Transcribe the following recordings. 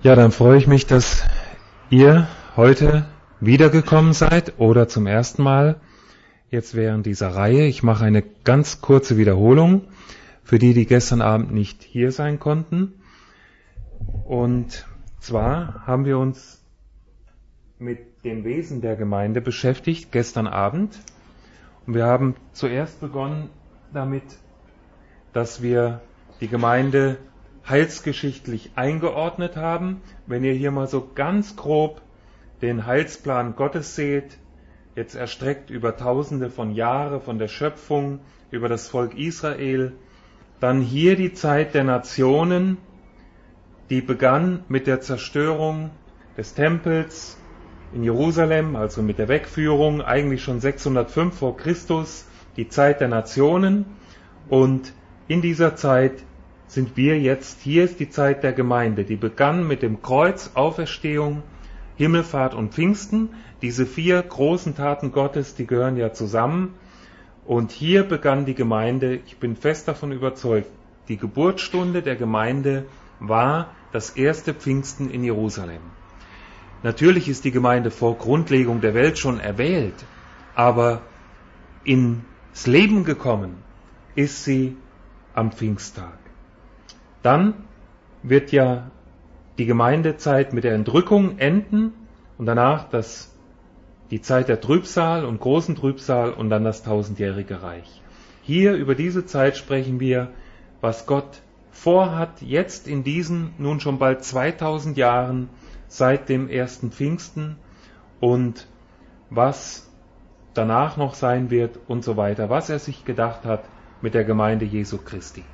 Ja, dann freue ich mich, dass ihr heute wiedergekommen seid oder zum ersten Mal jetzt während dieser Reihe. Ich mache eine ganz kurze Wiederholung für die, die gestern Abend nicht hier sein konnten. Und zwar haben wir uns mit dem Wesen der Gemeinde beschäftigt gestern Abend. Und wir haben zuerst begonnen damit, dass wir die Gemeinde heilsgeschichtlich eingeordnet haben. Wenn ihr hier mal so ganz grob den Heilsplan Gottes seht, jetzt erstreckt über Tausende von Jahren von der Schöpfung über das Volk Israel, dann hier die Zeit der Nationen, die begann mit der Zerstörung des Tempels in Jerusalem, also mit der Wegführung, eigentlich schon 605 vor Christus, die Zeit der Nationen. Und in dieser Zeit sind wir jetzt, hier ist die Zeit der Gemeinde, die begann mit dem Kreuz, Auferstehung, Himmelfahrt und Pfingsten. Diese 4 großen Taten Gottes, die gehören ja zusammen. Und hier begann die Gemeinde, ich bin fest davon überzeugt, die Geburtsstunde der Gemeinde war das erste Pfingsten in Jerusalem. Natürlich ist die Gemeinde vor Grundlegung der Welt schon erwählt, aber ins Leben gekommen ist sie am Pfingsttag. Dann wird ja die Gemeindezeit mit der Entrückung enden und danach die Zeit der Trübsal und großen Trübsal und dann das 1000-jährige Reich. Hier über diese Zeit sprechen wir, was Gott vorhat, jetzt in diesen nun schon bald 2000 Jahren seit dem ersten Pfingsten und was danach noch sein wird und so weiter, was er sich gedacht hat mit der Gemeinde Jesu Christi.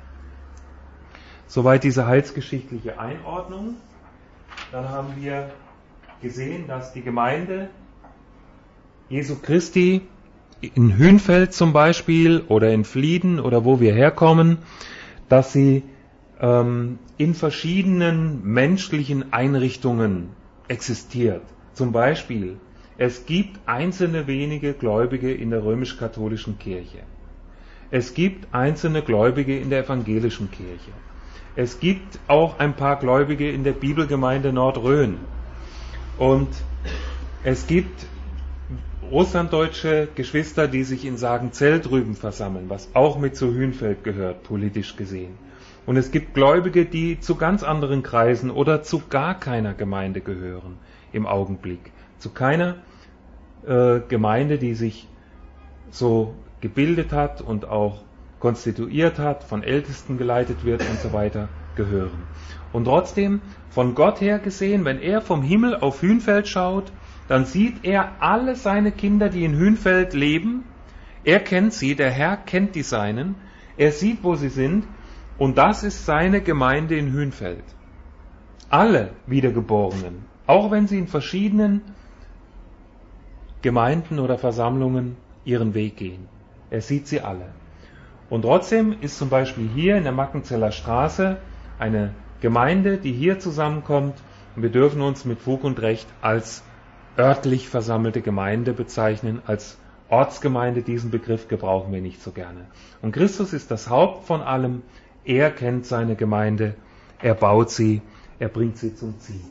Soweit diese heilsgeschichtliche Einordnung. Dann haben wir gesehen, dass die Gemeinde Jesu Christi in Hünfeld zum Beispiel oder in Flieden oder wo wir herkommen, dass sie in verschiedenen menschlichen Einrichtungen existiert. Zum Beispiel, es gibt einzelne wenige Gläubige in der römisch-katholischen Kirche. Es gibt einzelne Gläubige in der evangelischen Kirche. Es gibt auch ein paar Gläubige in der Bibelgemeinde Nordrhön. Und es gibt russlanddeutsche Geschwister, die sich in Sagenzell drüben versammeln, was auch mit zu Hünfeld gehört, politisch gesehen. Und es gibt Gläubige, die zu ganz anderen Kreisen oder zu gar keiner Gemeinde gehören im Augenblick. Zu keiner Gemeinde, die sich so gebildet hat und auch konstituiert hat, von Ältesten geleitet wird und so weiter, gehören. Und trotzdem, von Gott her gesehen, wenn er vom Himmel auf Hünfeld schaut, dann sieht er alle seine Kinder, die in Hünfeld leben. Er kennt sie, der Herr kennt die Seinen. Er sieht, wo sie sind. Und das ist seine Gemeinde in Hünfeld. Alle Wiedergeborenen, auch wenn sie in verschiedenen Gemeinden oder Versammlungen ihren Weg gehen. Er sieht sie alle. Und trotzdem ist zum Beispiel hier in der Mackenzeller Straße eine Gemeinde, die hier zusammenkommt. Und wir dürfen uns mit Fug und Recht als örtlich versammelte Gemeinde bezeichnen, als Ortsgemeinde. Diesen Begriff gebrauchen wir nicht so gerne. Und Christus ist das Haupt von allem. Er kennt seine Gemeinde, er baut sie, er bringt sie zum Ziel.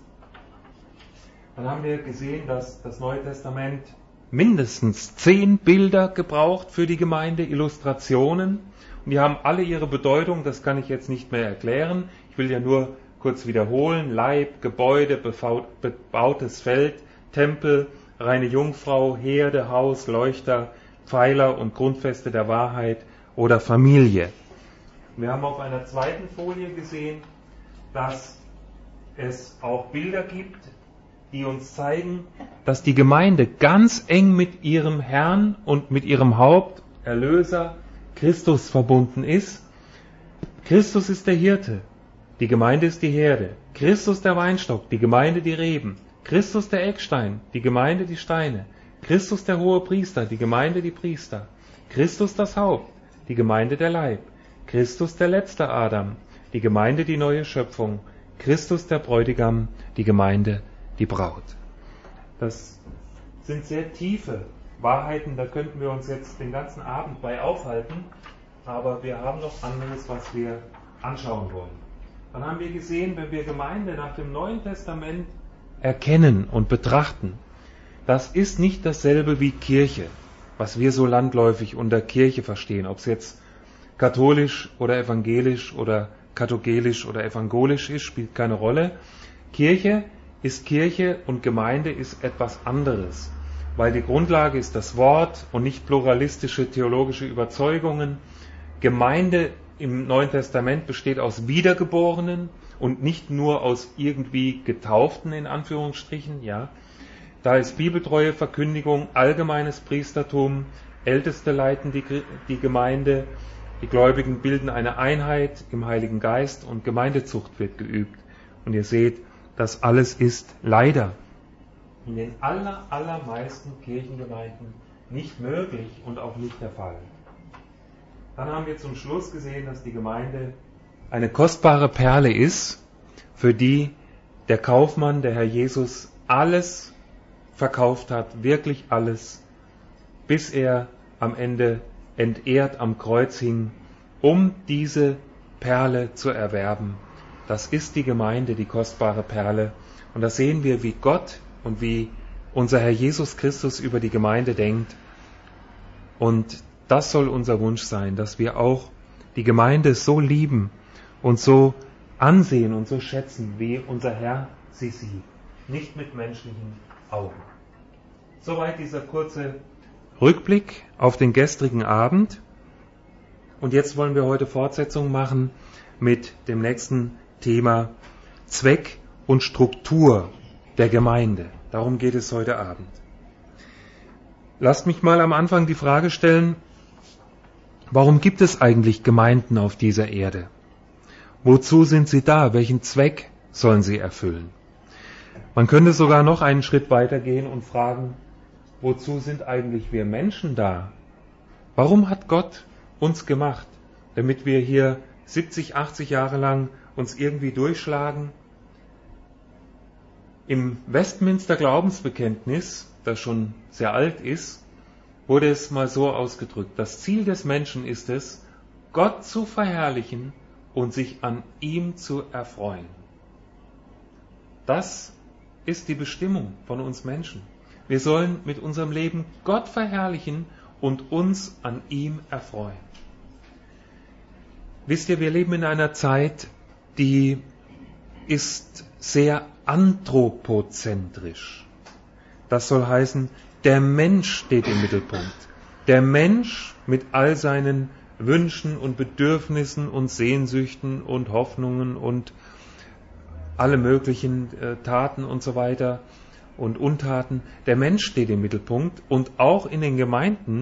Dann haben wir gesehen, dass das Neue Testament mindestens 10 Bilder gebraucht für die Gemeinde, Illustrationen. Und die haben alle ihre Bedeutung, das kann ich jetzt nicht mehr erklären. Ich will ja nur kurz wiederholen. Leib, Gebäude, bebautes Feld, Tempel, reine Jungfrau, Herde, Haus, Leuchter, Pfeiler und Grundfeste der Wahrheit oder Familie. Wir haben auf einer zweiten Folie gesehen, dass es auch Bilder gibt, die uns zeigen, dass die Gemeinde ganz eng mit ihrem Herrn und mit ihrem Haupt, Erlöser, Christus verbunden ist. Christus ist der Hirte, die Gemeinde ist die Herde. Christus der Weinstock, die Gemeinde die Reben. Christus der Eckstein, die Gemeinde die Steine. Christus der Hohepriester, die Gemeinde die Priester. Christus das Haupt, die Gemeinde der Leib. Christus der letzte Adam, die Gemeinde die neue Schöpfung. Christus der Bräutigam, die Gemeinde die Braut. Das sind sehr tiefe Wahrheiten, da könnten wir uns jetzt den ganzen Abend bei aufhalten, aber wir haben noch anderes, was wir anschauen wollen. dann haben wir gesehen, wenn wir Gemeinde nach dem Neuen Testament erkennen und betrachten, das ist nicht dasselbe wie Kirche, was wir so landläufig unter Kirche verstehen, ob es jetzt katholisch oder evangelisch oder katholisch oder evangelisch ist, spielt keine Rolle. Kirche ist Kirche und Gemeinde ist etwas anderes, weil die Grundlage ist das Wort und nicht pluralistische theologische Überzeugungen. Gemeinde im Neuen Testament besteht aus Wiedergeborenen und nicht nur aus irgendwie Getauften in Anführungsstrichen, ja. Da ist bibeltreue Verkündigung, allgemeines Priestertum, Älteste leiten die Gemeinde, die Gläubigen bilden eine Einheit im Heiligen Geist und Gemeindezucht wird geübt. Und ihr seht, das alles ist leider in den allermeisten Kirchengemeinden nicht möglich und auch nicht der Fall. Dann haben wir zum Schluss gesehen, dass die Gemeinde eine kostbare Perle ist, für die der Kaufmann, der Herr Jesus, alles verkauft hat, wirklich alles, bis er am Ende entehrt am Kreuz hing, um diese Perle zu erwerben. Das ist die Gemeinde, die kostbare Perle. Und da sehen wir, wie Gott und wie unser Herr Jesus Christus über die Gemeinde denkt. Und das soll unser Wunsch sein, dass wir auch die Gemeinde so lieben und so ansehen und so schätzen, wie unser Herr sie sieht. Nicht mit menschlichen Augen. Soweit dieser kurze Rückblick auf den gestrigen Abend. Und jetzt wollen wir heute Fortsetzung machen mit dem nächsten Thema Zweck und Struktur der Gemeinde. Darum geht es heute Abend. Lasst mich mal am Anfang die Frage stellen, warum gibt es eigentlich Gemeinden auf dieser Erde? Wozu sind sie da? Welchen Zweck sollen sie erfüllen? Man könnte sogar noch einen Schritt weitergehen und fragen, wozu sind eigentlich wir Menschen da? Warum hat Gott uns gemacht? Damit wir hier 70, 80 Jahre lang uns irgendwie durchschlagen? Im Westminster Glaubensbekenntnis, das schon sehr alt ist, wurde es mal so ausgedrückt: Das Ziel des Menschen ist es, Gott zu verherrlichen und sich an ihm zu erfreuen. Das ist die Bestimmung von uns Menschen. Wir sollen mit unserem Leben Gott verherrlichen und uns an ihm erfreuen. Wisst ihr, wir leben in einer Zeit, die ist sehr anthropozentrisch. Das soll heißen, der Mensch steht im Mittelpunkt. Der Mensch mit all seinen Wünschen und Bedürfnissen und Sehnsüchten und Hoffnungen und alle möglichen Taten und so weiter und Untaten. Der Mensch steht im Mittelpunkt und auch in den Gemeinden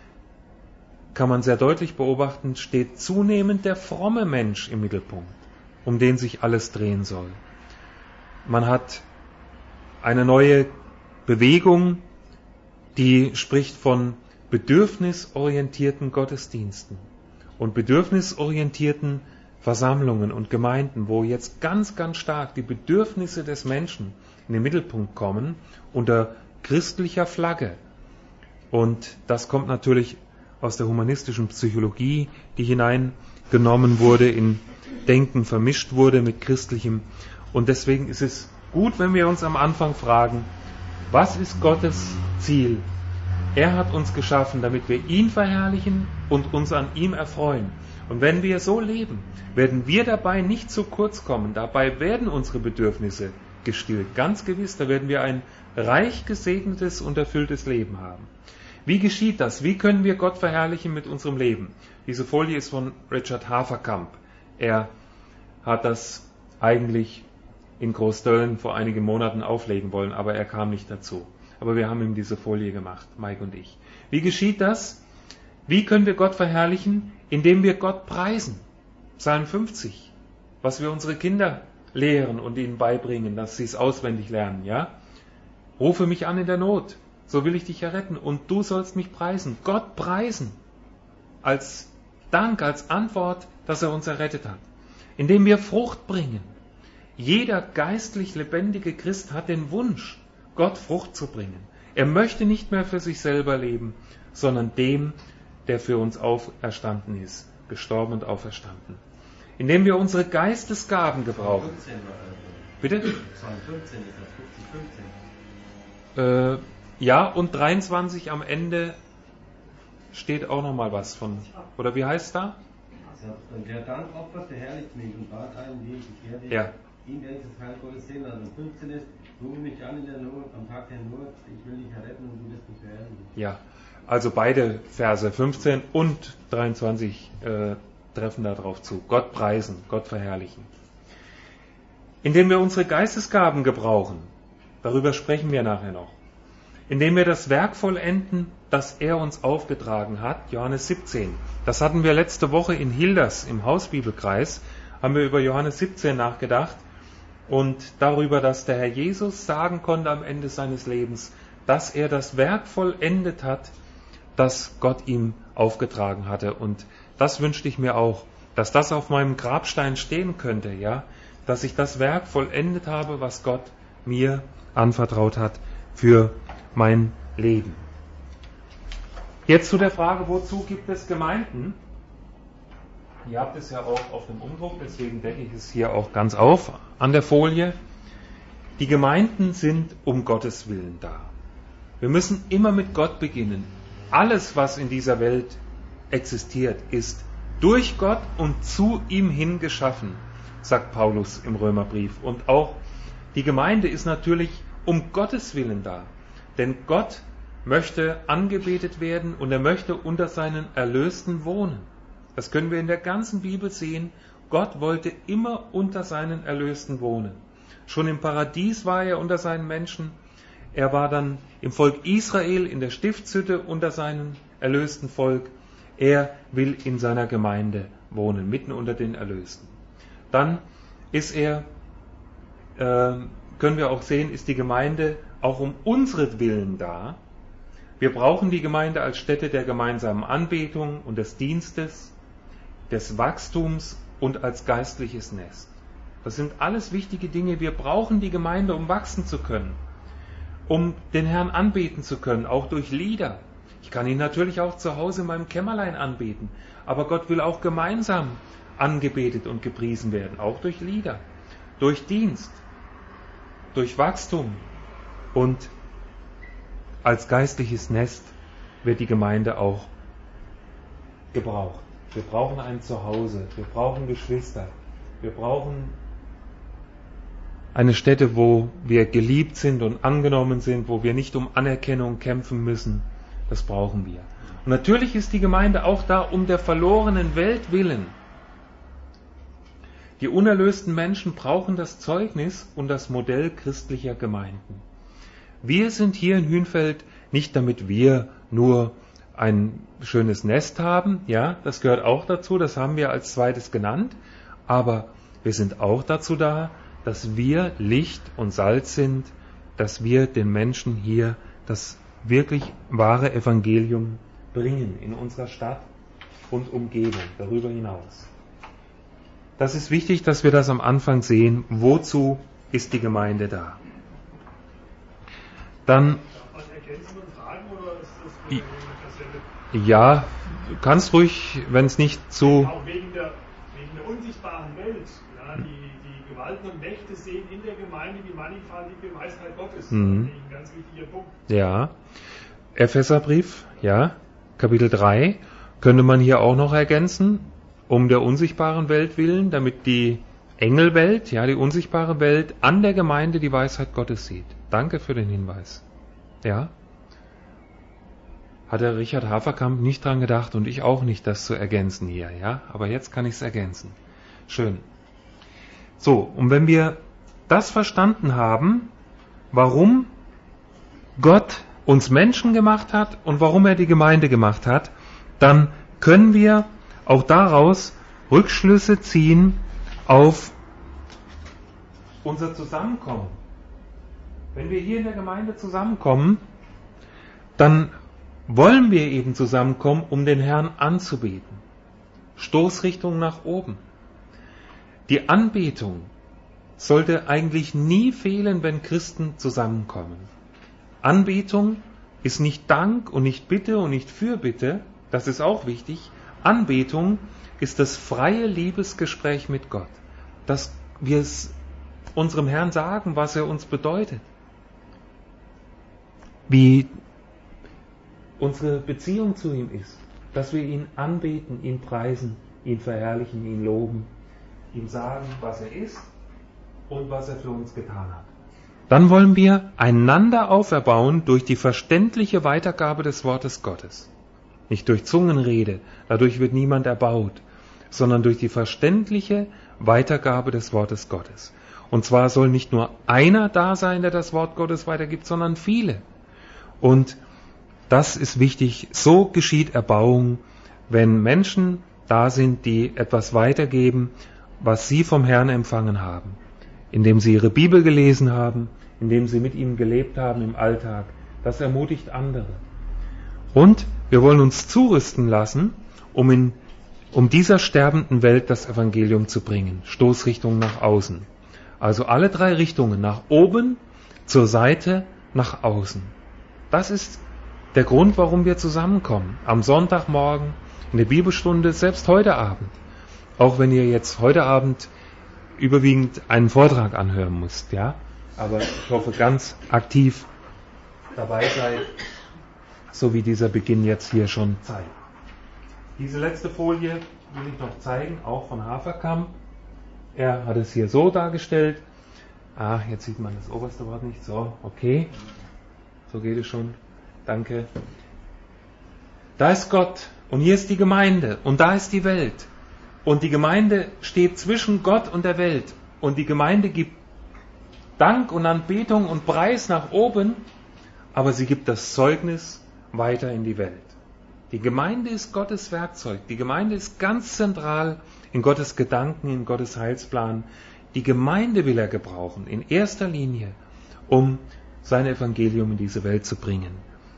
kann man sehr deutlich beobachten, steht zunehmend der fromme Mensch im Mittelpunkt, um den sich alles drehen soll. Man hat eine neue Bewegung, die spricht von bedürfnisorientierten Gottesdiensten und bedürfnisorientierten Versammlungen und Gemeinden, wo jetzt ganz, ganz stark die Bedürfnisse des Menschen in den Mittelpunkt kommen, unter christlicher Flagge. Und das kommt natürlich aus der humanistischen Psychologie, die hineingenommen wurde, in Denken vermischt wurde mit christlichem. Und deswegen ist es gut, wenn wir uns am Anfang fragen, was ist Gottes Ziel? Er hat uns geschaffen, damit wir ihn verherrlichen und uns an ihm erfreuen. Und wenn wir so leben, werden wir dabei nicht zu kurz kommen. Dabei werden unsere Bedürfnisse gestillt. Ganz gewiss, da werden wir ein reich gesegnetes und erfülltes Leben haben. Wie geschieht das? Wie können wir Gott verherrlichen mit unserem Leben? Diese Folie ist von Richard Haverkamp. Er hat das eigentlich in Großdölln vor einigen Monaten auflegen wollen, aber er kam nicht dazu. Aber wir haben ihm diese Folie gemacht, Mike und ich. Wie geschieht das? Wie können wir Gott verherrlichen? Indem wir Gott preisen. Psalm 50, was wir unsere Kinder lehren und ihnen beibringen, dass sie es auswendig lernen, ja? Rufe mich an in der Not, so will ich dich erretten und du sollst mich preisen. Gott preisen. Als Dank, als Antwort, dass er uns errettet hat. Indem wir Frucht bringen. Jeder geistlich lebendige Christ hat den Wunsch, Gott Frucht zu bringen. Er möchte nicht mehr für sich selber leben, sondern dem, der für uns auferstanden ist, gestorben und auferstanden. indem wir unsere Geistesgaben gebrauchen. Bitte? Psalm 15 ist das, 50, 15. Ja, und 23 am Ende steht auch nochmal was von. Oder wie heißt es da? Der Dank opfert, verherrlicht mich und bat einen Weg. Ich werde ihn, der dieses Heil Gottes sehen lassen. Und 15 ist, rufe mich an in der Not, am Tag der Not, ich will dich retten und du wirst mich verherrlichen. Ja, also beide Verse 15 und 23 treffen darauf zu. Gott preisen, Gott verherrlichen. Indem wir unsere Geistesgaben gebrauchen, darüber sprechen wir nachher noch. Indem wir das Werk vollenden, das er uns aufgetragen hat, Johannes 17. Das hatten wir letzte Woche in Hilders im Hausbibelkreis, haben wir über Johannes 17 nachgedacht und darüber, dass der Herr Jesus sagen konnte am Ende seines Lebens, dass er das Werk vollendet hat, das Gott ihm aufgetragen hatte. Und das wünschte ich mir auch, dass das auf meinem Grabstein stehen könnte, ja, dass ich das Werk vollendet habe, was Gott mir anvertraut hat für mein Leben. Jetzt zu der Frage, wozu gibt es Gemeinden? Ihr habt es ja auch auf dem Umdruck, deswegen decke ich es hier auch ganz auf an der Folie. Die Gemeinden sind um Gottes Willen da. Wir müssen immer mit Gott beginnen. Alles, was in dieser Welt existiert, ist durch Gott und zu ihm hin geschaffen, sagt Paulus im Römerbrief. Und auch die Gemeinde ist natürlich um Gottes Willen da. Denn Gott möchte angebetet werden und er möchte unter seinen Erlösten wohnen. Das können wir in der ganzen Bibel sehen. Gott wollte immer unter seinen Erlösten wohnen. Schon im Paradies war er unter seinen Menschen. Er war dann im Volk Israel in der Stiftshütte unter seinem erlösten Volk. Er will in seiner Gemeinde wohnen, mitten unter den Erlösten. Dann ist können wir auch sehen, ist die Gemeinde auch um unseren da. Wir brauchen die Gemeinde als Stätte der gemeinsamen Anbetung und des Dienstes, des Wachstums und als geistliches Nest. Das sind alles wichtige Dinge. Wir brauchen die Gemeinde, um wachsen zu können, um den Herrn anbeten zu können, auch durch Lieder. Ich kann ihn natürlich auch zu Hause in meinem Kämmerlein anbeten, aber Gott will auch gemeinsam angebetet und gepriesen werden, auch durch Lieder, durch Dienst, durch Wachstum und als geistliches Nest wird die Gemeinde auch gebraucht. Wir brauchen ein Zuhause, wir brauchen Geschwister, wir brauchen eine Stätte, wo wir geliebt sind und angenommen sind, wo wir nicht um Anerkennung kämpfen müssen. Das brauchen wir. Und natürlich ist die Gemeinde auch da um der verlorenen Welt willen. Die unerlösten Menschen brauchen das Zeugnis und das Modell christlicher Gemeinden. Wir sind hier in Hünfeld nicht, damit wir nur ein schönes Nest haben, ja, das gehört auch dazu, das haben wir als zweites genannt, aber wir sind auch dazu da, dass wir Licht und Salz sind, dass wir den Menschen hier das wirklich wahre Evangelium bringen in unserer Stadt und Umgebung, darüber hinaus. Das ist wichtig, dass wir das am Anfang sehen, wozu ist die Gemeinde da. Dann ja, du kannst ruhig, wenn es nicht zu... Auch wegen der unsichtbaren Welt. Ja, die Gewalten und Mächte sehen in der Gemeinde die mannigfaltige Weisheit Gottes. Das ist ein ganz wichtiger Punkt. Ja, Epheserbrief, ja, Kapitel 3, könnte man hier auch noch ergänzen, um der unsichtbaren Welt willen, damit die Engelwelt, ja, die unsichtbare Welt an der Gemeinde die Weisheit Gottes sieht. Danke für den Hinweis. Ja? Hat der Richard Haferkamp nicht dran gedacht und ich auch nicht, das zu ergänzen hier, ja? Aber jetzt kann ich es ergänzen. Schön. So, und wenn wir das verstanden haben, warum Gott uns Menschen gemacht hat und warum er die Gemeinde gemacht hat, dann können wir auch daraus Rückschlüsse ziehen auf unser Zusammenkommen. Wenn wir hier in der Gemeinde zusammenkommen, dann wollen wir eben zusammenkommen, um den Herrn anzubeten. Stoßrichtung nach oben. Die Anbetung sollte eigentlich nie fehlen, wenn Christen zusammenkommen. Anbetung ist nicht Dank und nicht Bitte und nicht Fürbitte, das ist auch wichtig. Anbetung ist das freie Liebesgespräch mit Gott. Dass wir es unserem Herrn sagen, was er uns bedeutet. Wie unsere Beziehung zu ihm ist. Dass wir ihn anbeten, ihn preisen, ihn verherrlichen, ihn loben, ihm sagen, was er ist und was er für uns getan hat. Dann wollen wir einander auferbauen durch die verständliche Weitergabe des Wortes Gottes. Nicht durch Zungenrede, dadurch wird niemand erbaut, sondern durch die verständliche Weitergabe des Wortes Gottes. Und zwar soll nicht nur einer da sein, der das Wort Gottes weitergibt, sondern viele. Und das ist wichtig. So geschieht Erbauung, wenn Menschen da sind, die etwas weitergeben, was sie vom Herrn empfangen haben. Indem sie ihre Bibel gelesen haben, indem sie mit ihm gelebt haben im Alltag. Das ermutigt andere. Und wir wollen uns zurüsten lassen, um dieser sterbenden Welt das Evangelium zu bringen. Stoßrichtung nach außen. Also alle 3 Richtungen, nach oben, zur Seite, nach außen. Das ist der Grund, warum wir zusammenkommen. Am Sonntagmorgen, in der Bibelstunde, selbst heute Abend. Auch wenn ihr jetzt heute Abend überwiegend einen Vortrag anhören müsst, ja. Aber ich hoffe, ganz aktiv dabei seid, so wie dieser Beginn jetzt hier schon zeigt. Diese letzte Folie will ich noch zeigen, auch von Haferkamp. Er hat es hier so dargestellt. Jetzt sieht man das oberste Wort nicht. So, okay. So geht es schon. Danke. Da ist Gott und hier ist die Gemeinde und da ist die Welt. Und die Gemeinde steht zwischen Gott und der Welt. Und die Gemeinde gibt Dank und Anbetung und Preis nach oben, aber sie gibt das Zeugnis weiter in die Welt. Die Gemeinde ist Gottes Werkzeug. Die Gemeinde ist ganz zentral in Gottes Gedanken, in Gottes Heilsplan. Die Gemeinde will er gebrauchen, in erster Linie, um sein Evangelium in diese Welt zu bringen.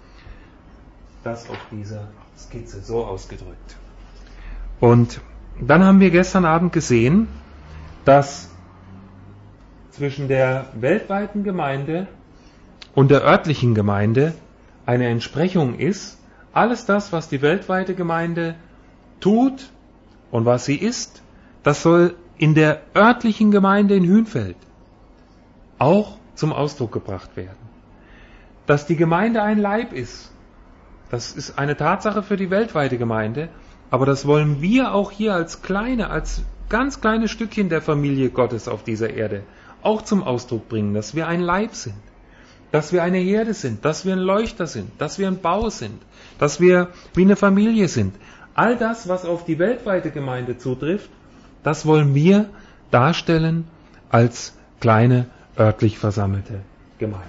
Das auf dieser Skizze so ausgedrückt. Und dann haben wir gestern Abend gesehen, dass zwischen der weltweiten Gemeinde und der örtlichen Gemeinde eine Entsprechung ist. Alles das, was die weltweite Gemeinde tut und was sie ist, das soll in der örtlichen Gemeinde in Hünfeld auch zum Ausdruck gebracht werden. Dass die Gemeinde ein Leib ist, das ist eine Tatsache für die weltweite Gemeinde, aber das wollen wir auch hier als ganz kleine Stückchen der Familie Gottes auf dieser Erde auch zum Ausdruck bringen, dass wir ein Leib sind, dass wir eine Herde sind, dass wir ein Leuchter sind, dass wir ein Bau sind, dass wir wie eine Familie sind. All das, was auf die weltweite Gemeinde zutrifft, das wollen wir darstellen als kleine örtlich versammelte Gemeinde.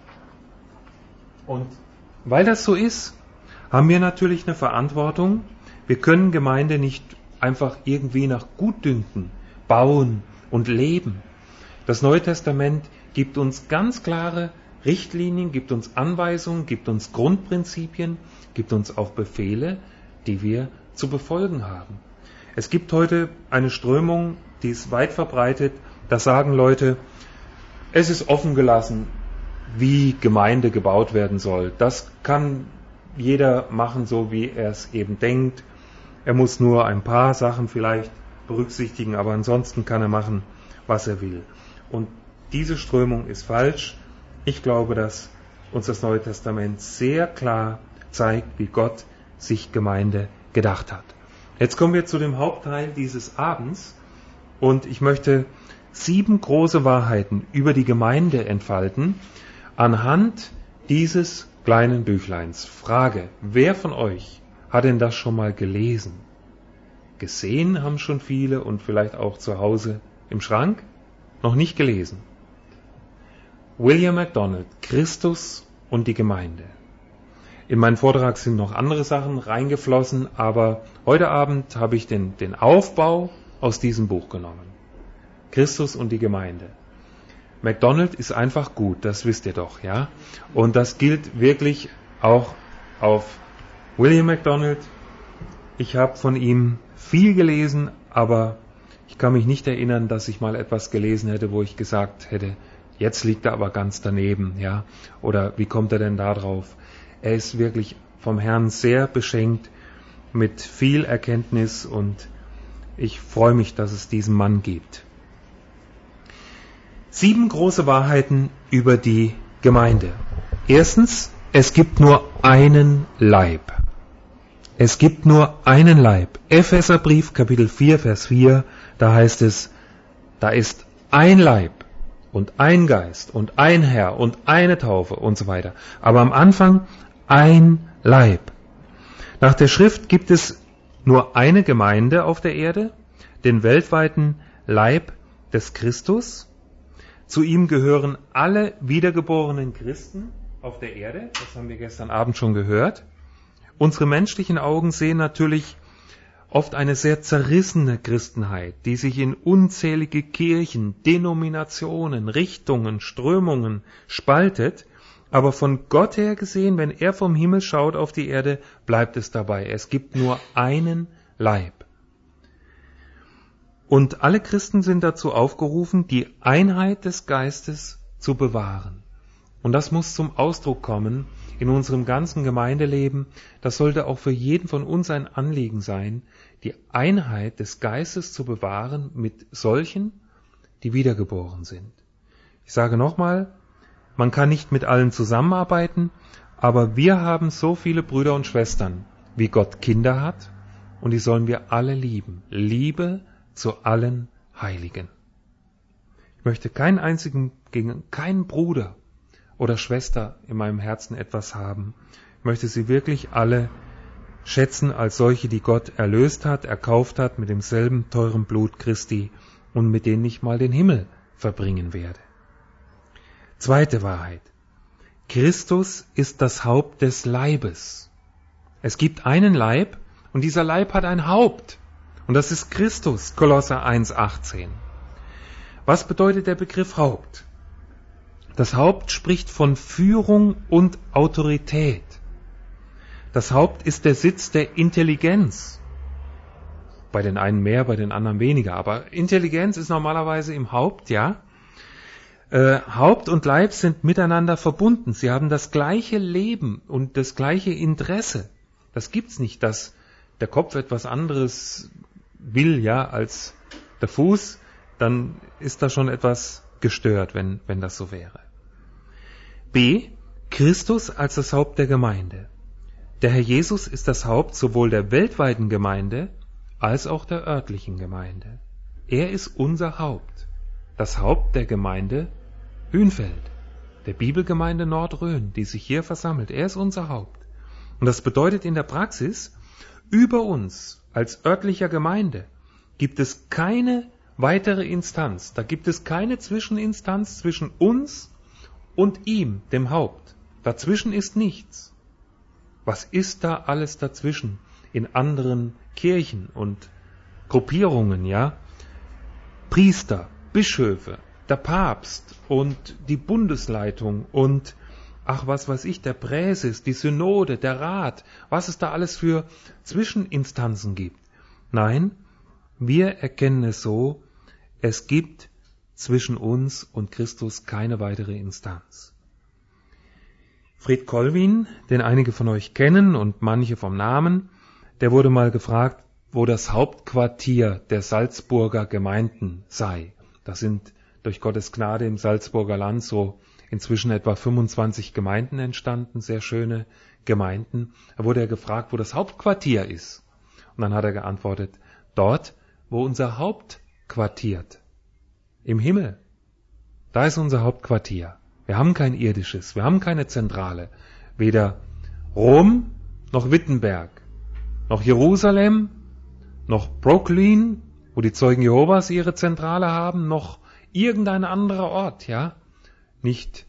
Und weil das so ist, haben wir natürlich eine Verantwortung. Wir können Gemeinde nicht einfach irgendwie nach Gutdünken bauen und leben. Das Neue Testament gibt uns ganz klare Richtlinien, gibt uns Anweisungen, gibt uns Grundprinzipien, gibt uns auch Befehle, die wir zu befolgen haben. Es gibt heute eine Strömung, die ist weit verbreitet, da sagen Leute, es ist offen gelassen, wie Gemeinde gebaut werden soll. Das kann jeder machen, so wie er es eben denkt. Er muss nur ein paar Sachen vielleicht berücksichtigen, aber ansonsten kann er machen, was er will. Und diese Strömung ist falsch. Ich glaube, dass uns das Neue Testament sehr klar zeigt, wie Gott sich Gemeinde gedacht hat. Jetzt kommen wir zu dem Hauptteil dieses Abends und ich möchte 7 große Wahrheiten über die Gemeinde entfalten anhand dieses kleinen Büchleins. Frage, wer von euch hat denn das schon mal gelesen? Gesehen haben schon viele und vielleicht auch zu Hause im Schrank? Noch nicht gelesen. William MacDonald, Christus und die Gemeinde. In meinen Vortrag sind noch andere Sachen reingeflossen, aber heute Abend habe ich den Aufbau aus diesem Buch genommen. Christus und die Gemeinde. MacDonald ist einfach gut, das wisst ihr doch, ja? Und das gilt wirklich auch auf William MacDonald. Ich habe von ihm viel gelesen, aber ich kann mich nicht erinnern, dass ich mal etwas gelesen hätte, wo ich gesagt hätte, jetzt liegt er aber ganz daneben, ja? Oder wie kommt er denn da drauf? Er ist wirklich vom Herrn sehr beschenkt mit viel Erkenntnis und Ich freue mich, dass es diesen Mann gibt. 7 große Wahrheiten über die Gemeinde. Erstens, es gibt nur einen Leib. Es gibt nur einen Leib. Epheserbrief, Kapitel 4, Vers 4, da heißt es, da ist ein Leib und ein Geist und ein Herr und eine Taufe und so weiter. Aber am Anfang ein Leib. Nach der Schrift gibt es nur eine Gemeinde auf der Erde, den weltweiten Leib des Christus. Zu ihm gehören alle wiedergeborenen Christen auf der Erde. Das haben wir gestern Abend schon gehört. Unsere menschlichen Augen sehen natürlich oft eine sehr zerrissene Christenheit, die sich in unzählige Kirchen, Denominationen, Richtungen, Strömungen spaltet. Aber von Gott her gesehen, wenn er vom Himmel schaut auf die Erde, bleibt es dabei. Es gibt nur einen Leib. Und alle Christen sind dazu aufgerufen, die Einheit des Geistes zu bewahren. Und das muss zum Ausdruck kommen in unserem ganzen Gemeindeleben. Das sollte auch für jeden von uns ein Anliegen sein, die Einheit des Geistes zu bewahren mit solchen, die wiedergeboren sind. Ich sage nochmal, man kann nicht mit allen zusammenarbeiten, aber wir haben so viele Brüder und Schwestern, wie Gott Kinder hat, und die sollen wir alle lieben. Liebe zu allen Heiligen. Ich möchte gegen keinen Bruder oder Schwester in meinem Herzen etwas haben. Ich möchte sie wirklich alle schätzen als solche, die Gott erlöst hat, erkauft hat mit demselben teuren Blut Christi und mit denen ich mal den Himmel verbringen werde. Zweite Wahrheit. Christus ist das Haupt des Leibes. Es gibt einen Leib und dieser Leib hat ein Haupt. Und das ist Christus, Kolosser 1,18. Was bedeutet der Begriff Haupt? Das Haupt spricht von Führung und Autorität. Das Haupt ist der Sitz der Intelligenz. Bei den einen mehr, bei den anderen weniger. Aber Intelligenz ist normalerweise im Haupt, ja. Haupt und Leib sind miteinander verbunden. Sie haben das gleiche Leben und das gleiche Interesse. Das gibt's nicht, dass der Kopf etwas anderes will, ja, als der Fuß. Dann ist da schon etwas gestört, wenn das so wäre. B. Christus als das Haupt der Gemeinde. Der Herr Jesus ist das Haupt sowohl der weltweiten Gemeinde als auch der örtlichen Gemeinde. Er ist unser Haupt. Das Haupt der Gemeinde Hünfeld, der Bibelgemeinde Nordrhön, die sich hier versammelt. Er ist unser Haupt. Und das bedeutet in der Praxis, über uns als örtlicher Gemeinde gibt es keine weitere Instanz. Da gibt es keine Zwischeninstanz zwischen uns und ihm, dem Haupt. Dazwischen ist nichts. Was ist da alles dazwischen in anderen Kirchen und Gruppierungen, ja? Priester, Bischöfe, der Papst und die Bundesleitung und was weiß ich, der Präses, die Synode, der Rat, was es da alles für Zwischeninstanzen gibt. Nein, wir erkennen es so, es gibt zwischen uns und Christus keine weitere Instanz. Fred Colvin, den einige von euch kennen und manche vom Namen, der wurde mal gefragt, wo das Hauptquartier der Salzburger Gemeinden sei. Das sind durch Gottes Gnade im Salzburger Land so inzwischen etwa 25 Gemeinden entstanden, sehr schöne Gemeinden. Da wurde er gefragt, wo das Hauptquartier ist. Und dann hat er geantwortet, dort, wo unser Haupt quartiert, im Himmel. Da ist unser Hauptquartier. Wir haben kein irdisches, wir haben keine Zentrale. Weder Rom, noch Wittenberg, noch Jerusalem, noch Brooklyn, wo die Zeugen Jehovas ihre Zentrale haben, noch irgendein anderer Ort, ja, nicht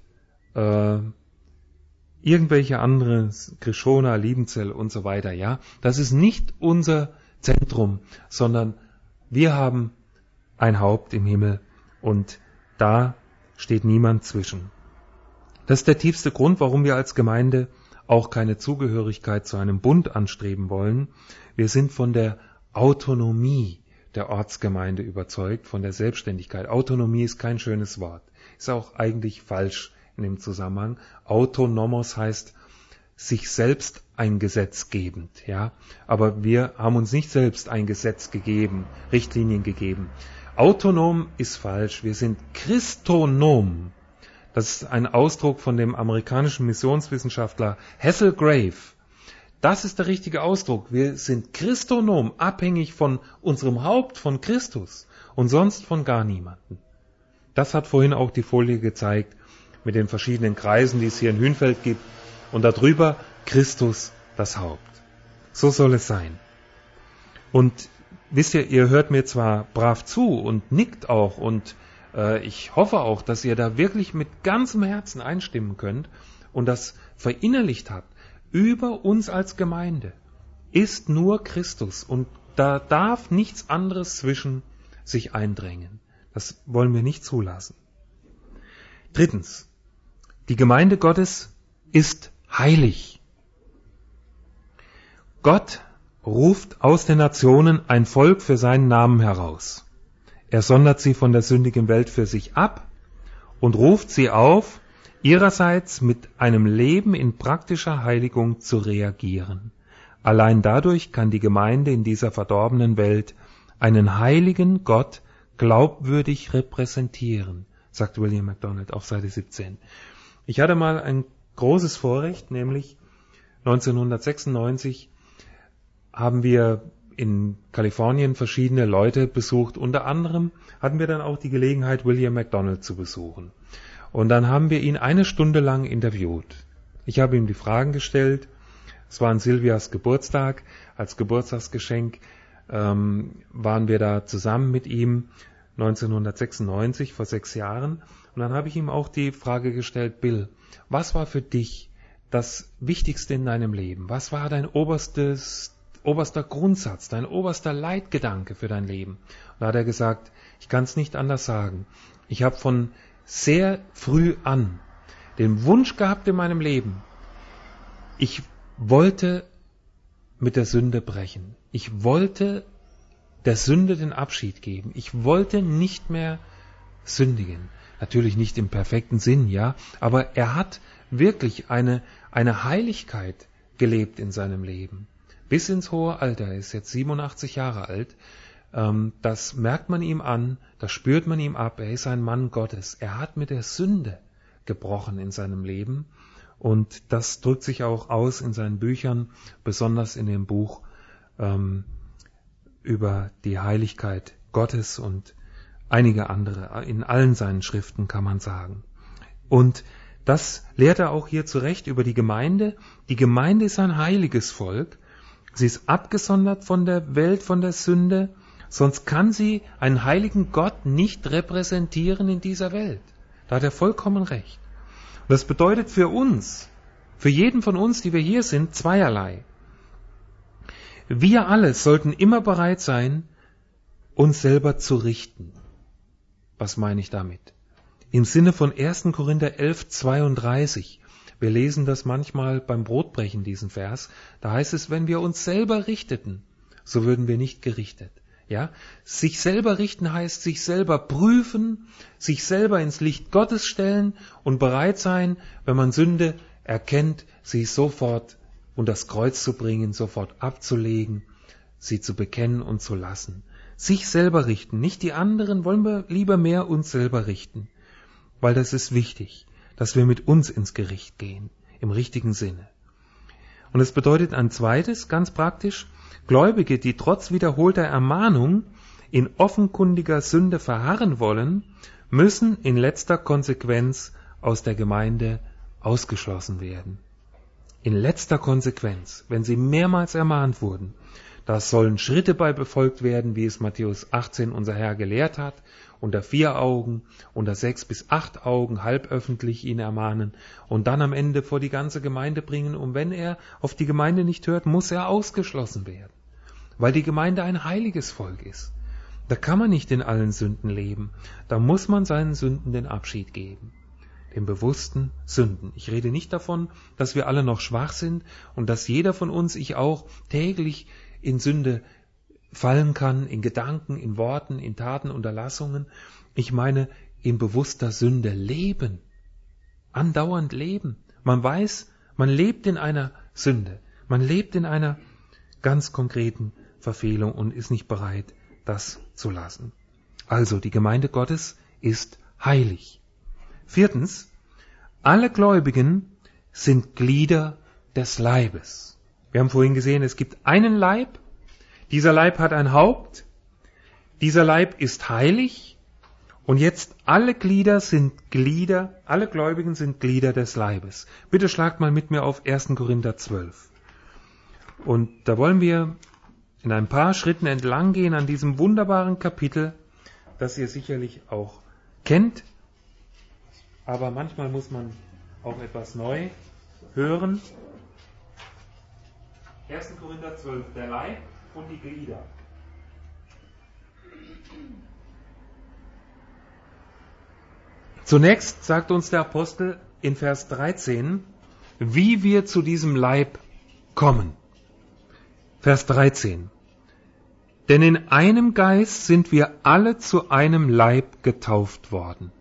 irgendwelche andere, Krishona, Liebenzell und so weiter, ja. Das ist nicht unser Zentrum, sondern wir haben ein Haupt im Himmel und da steht niemand zwischen. Das ist der tiefste Grund, warum wir als Gemeinde auch keine Zugehörigkeit zu einem Bund anstreben wollen. Wir sind von der Autonomie der Ortsgemeinde überzeugt, von der Selbstständigkeit. Autonomie ist kein schönes Wort. Ist auch eigentlich falsch in dem Zusammenhang. Autonomos heißt sich selbst ein Gesetz gebend, ja. Aber wir haben uns nicht selbst ein Gesetz gegeben, Richtlinien gegeben. Autonom ist falsch. Wir sind christonom. Das ist ein Ausdruck von dem amerikanischen Missionswissenschaftler Hessel Grave. Das ist der richtige Ausdruck. Wir sind christonom, abhängig von unserem Haupt, von Christus und sonst von gar niemanden. Das hat vorhin auch die Folie gezeigt mit den verschiedenen Kreisen, die es hier in Hünfeld gibt. Und darüber Christus das Haupt. So soll es sein. Und wisst ihr hört mir zwar brav zu und nickt auch und ich hoffe auch, dass ihr da wirklich mit ganzem Herzen einstimmen könnt und das verinnerlicht habt. Über uns als Gemeinde ist nur Christus und da darf nichts anderes zwischen sich eindrängen. Das wollen wir nicht zulassen. Drittens, die Gemeinde Gottes ist heilig. Gott ruft aus den Nationen ein Volk für seinen Namen heraus. Er sondert sie von der sündigen Welt für sich ab und ruft sie auf, ihrerseits mit einem Leben in praktischer Heiligung zu reagieren. Allein dadurch kann die Gemeinde in dieser verdorbenen Welt einen heiligen Gott glaubwürdig repräsentieren, sagt William MacDonald auf Seite 17. Ich hatte mal ein großes Vorrecht, nämlich 1996 haben wir in Kalifornien verschiedene Leute besucht. Unter anderem hatten wir dann auch die Gelegenheit, William MacDonald zu besuchen. Und dann haben wir ihn 1 Stunde lang interviewt. Ich habe ihm die Fragen gestellt. Es war an Silvias Geburtstag. Als Geburtstagsgeschenk waren wir da zusammen mit ihm 1996, vor 6 Jahren. Und dann habe ich ihm auch die Frage gestellt, Bill, was war für dich das Wichtigste in deinem Leben? Was war dein oberster Grundsatz, dein oberster Leitgedanke für dein Leben? Und da hat er gesagt, ich kann es nicht anders sagen. Ich habe von sehr früh an den Wunsch gehabt in meinem Leben, ich wollte mit der Sünde brechen. Ich wollte der Sünde den Abschied geben. Ich wollte nicht mehr sündigen. Natürlich nicht im perfekten Sinn, ja, aber er hat wirklich eine Heiligkeit gelebt in seinem Leben. Bis ins hohe Alter, er ist jetzt 87 Jahre alt, das merkt man ihm an, das spürt man ihm ab, er ist ein Mann Gottes. Er hat mit der Sünde gebrochen in seinem Leben und das drückt sich auch aus in seinen Büchern, besonders in dem Buch über die Heiligkeit Gottes und einige andere, in allen seinen Schriften kann man sagen. Und das lehrt er auch hier zurecht über die Gemeinde. Die Gemeinde ist ein heiliges Volk. Sie ist abgesondert von der Welt, von der Sünde, sonst kann sie einen heiligen Gott nicht repräsentieren in dieser Welt. Da hat er vollkommen recht. Und das bedeutet für uns, für jeden von uns, die wir hier sind, zweierlei. Wir alle sollten immer bereit sein, uns selber zu richten. Was meine ich damit? Im Sinne von 1. Korinther 11,32. Wir lesen das manchmal beim Brotbrechen, diesen Vers. Da heißt es, wenn wir uns selber richteten, so würden wir nicht gerichtet. Ja? Sich selber richten heißt sich selber prüfen, sich selber ins Licht Gottes stellen und bereit sein, wenn man Sünde erkennt, sie sofort unter das Kreuz zu bringen, sofort abzulegen, sie zu bekennen und zu lassen. Sich selber richten, nicht die anderen, wollen wir lieber mehr uns selber richten, weil das ist wichtig, dass wir mit uns ins Gericht gehen, im richtigen Sinne. Und es bedeutet ein zweites, ganz praktisch, Gläubige, die trotz wiederholter Ermahnung in offenkundiger Sünde verharren wollen, müssen in letzter Konsequenz aus der Gemeinde ausgeschlossen werden. In letzter Konsequenz, wenn sie mehrmals ermahnt wurden, da sollen Schritte bei befolgt werden, wie es Matthäus 18 unser Herr gelehrt hat, unter 4 Augen, unter 6 bis 8 Augen, halböffentlich ihn ermahnen und dann am Ende vor die ganze Gemeinde bringen. Und wenn er auf die Gemeinde nicht hört, muss er ausgeschlossen werden, weil die Gemeinde ein heiliges Volk ist. Da kann man nicht in allen Sünden leben. Da muss man seinen Sünden den Abschied geben, den bewussten Sünden. Ich rede nicht davon, dass wir alle noch schwach sind und dass jeder von uns, ich auch, täglich in Sünde fallen kann, in Gedanken, in Worten, in Taten, Unterlassungen. Ich meine, in bewusster Sünde leben, andauernd leben. Man weiß, Man lebt in einer Sünde. Man lebt in einer ganz konkreten Verfehlung und ist nicht bereit, das zu lassen. Also, die Gemeinde Gottes ist heilig. 4. Alle Gläubigen sind Glieder des Leibes. Wir haben vorhin gesehen, es gibt einen Leib. Dieser Leib hat ein Haupt. Dieser Leib ist heilig. Und jetzt alle Gläubigen sind Glieder des Leibes. Bitte schlagt mal mit mir auf 1. Korinther 12. Und da wollen wir in ein paar Schritten entlang gehen an diesem wunderbaren Kapitel, das ihr sicherlich auch kennt. Aber manchmal muss man auch etwas neu hören. 1. Korinther 12, der Leib und die Glieder. Zunächst sagt uns der Apostel in Vers 13, wie wir zu diesem Leib kommen. Vers 13. Denn in einem Geist sind wir alle zu einem Leib getauft worden.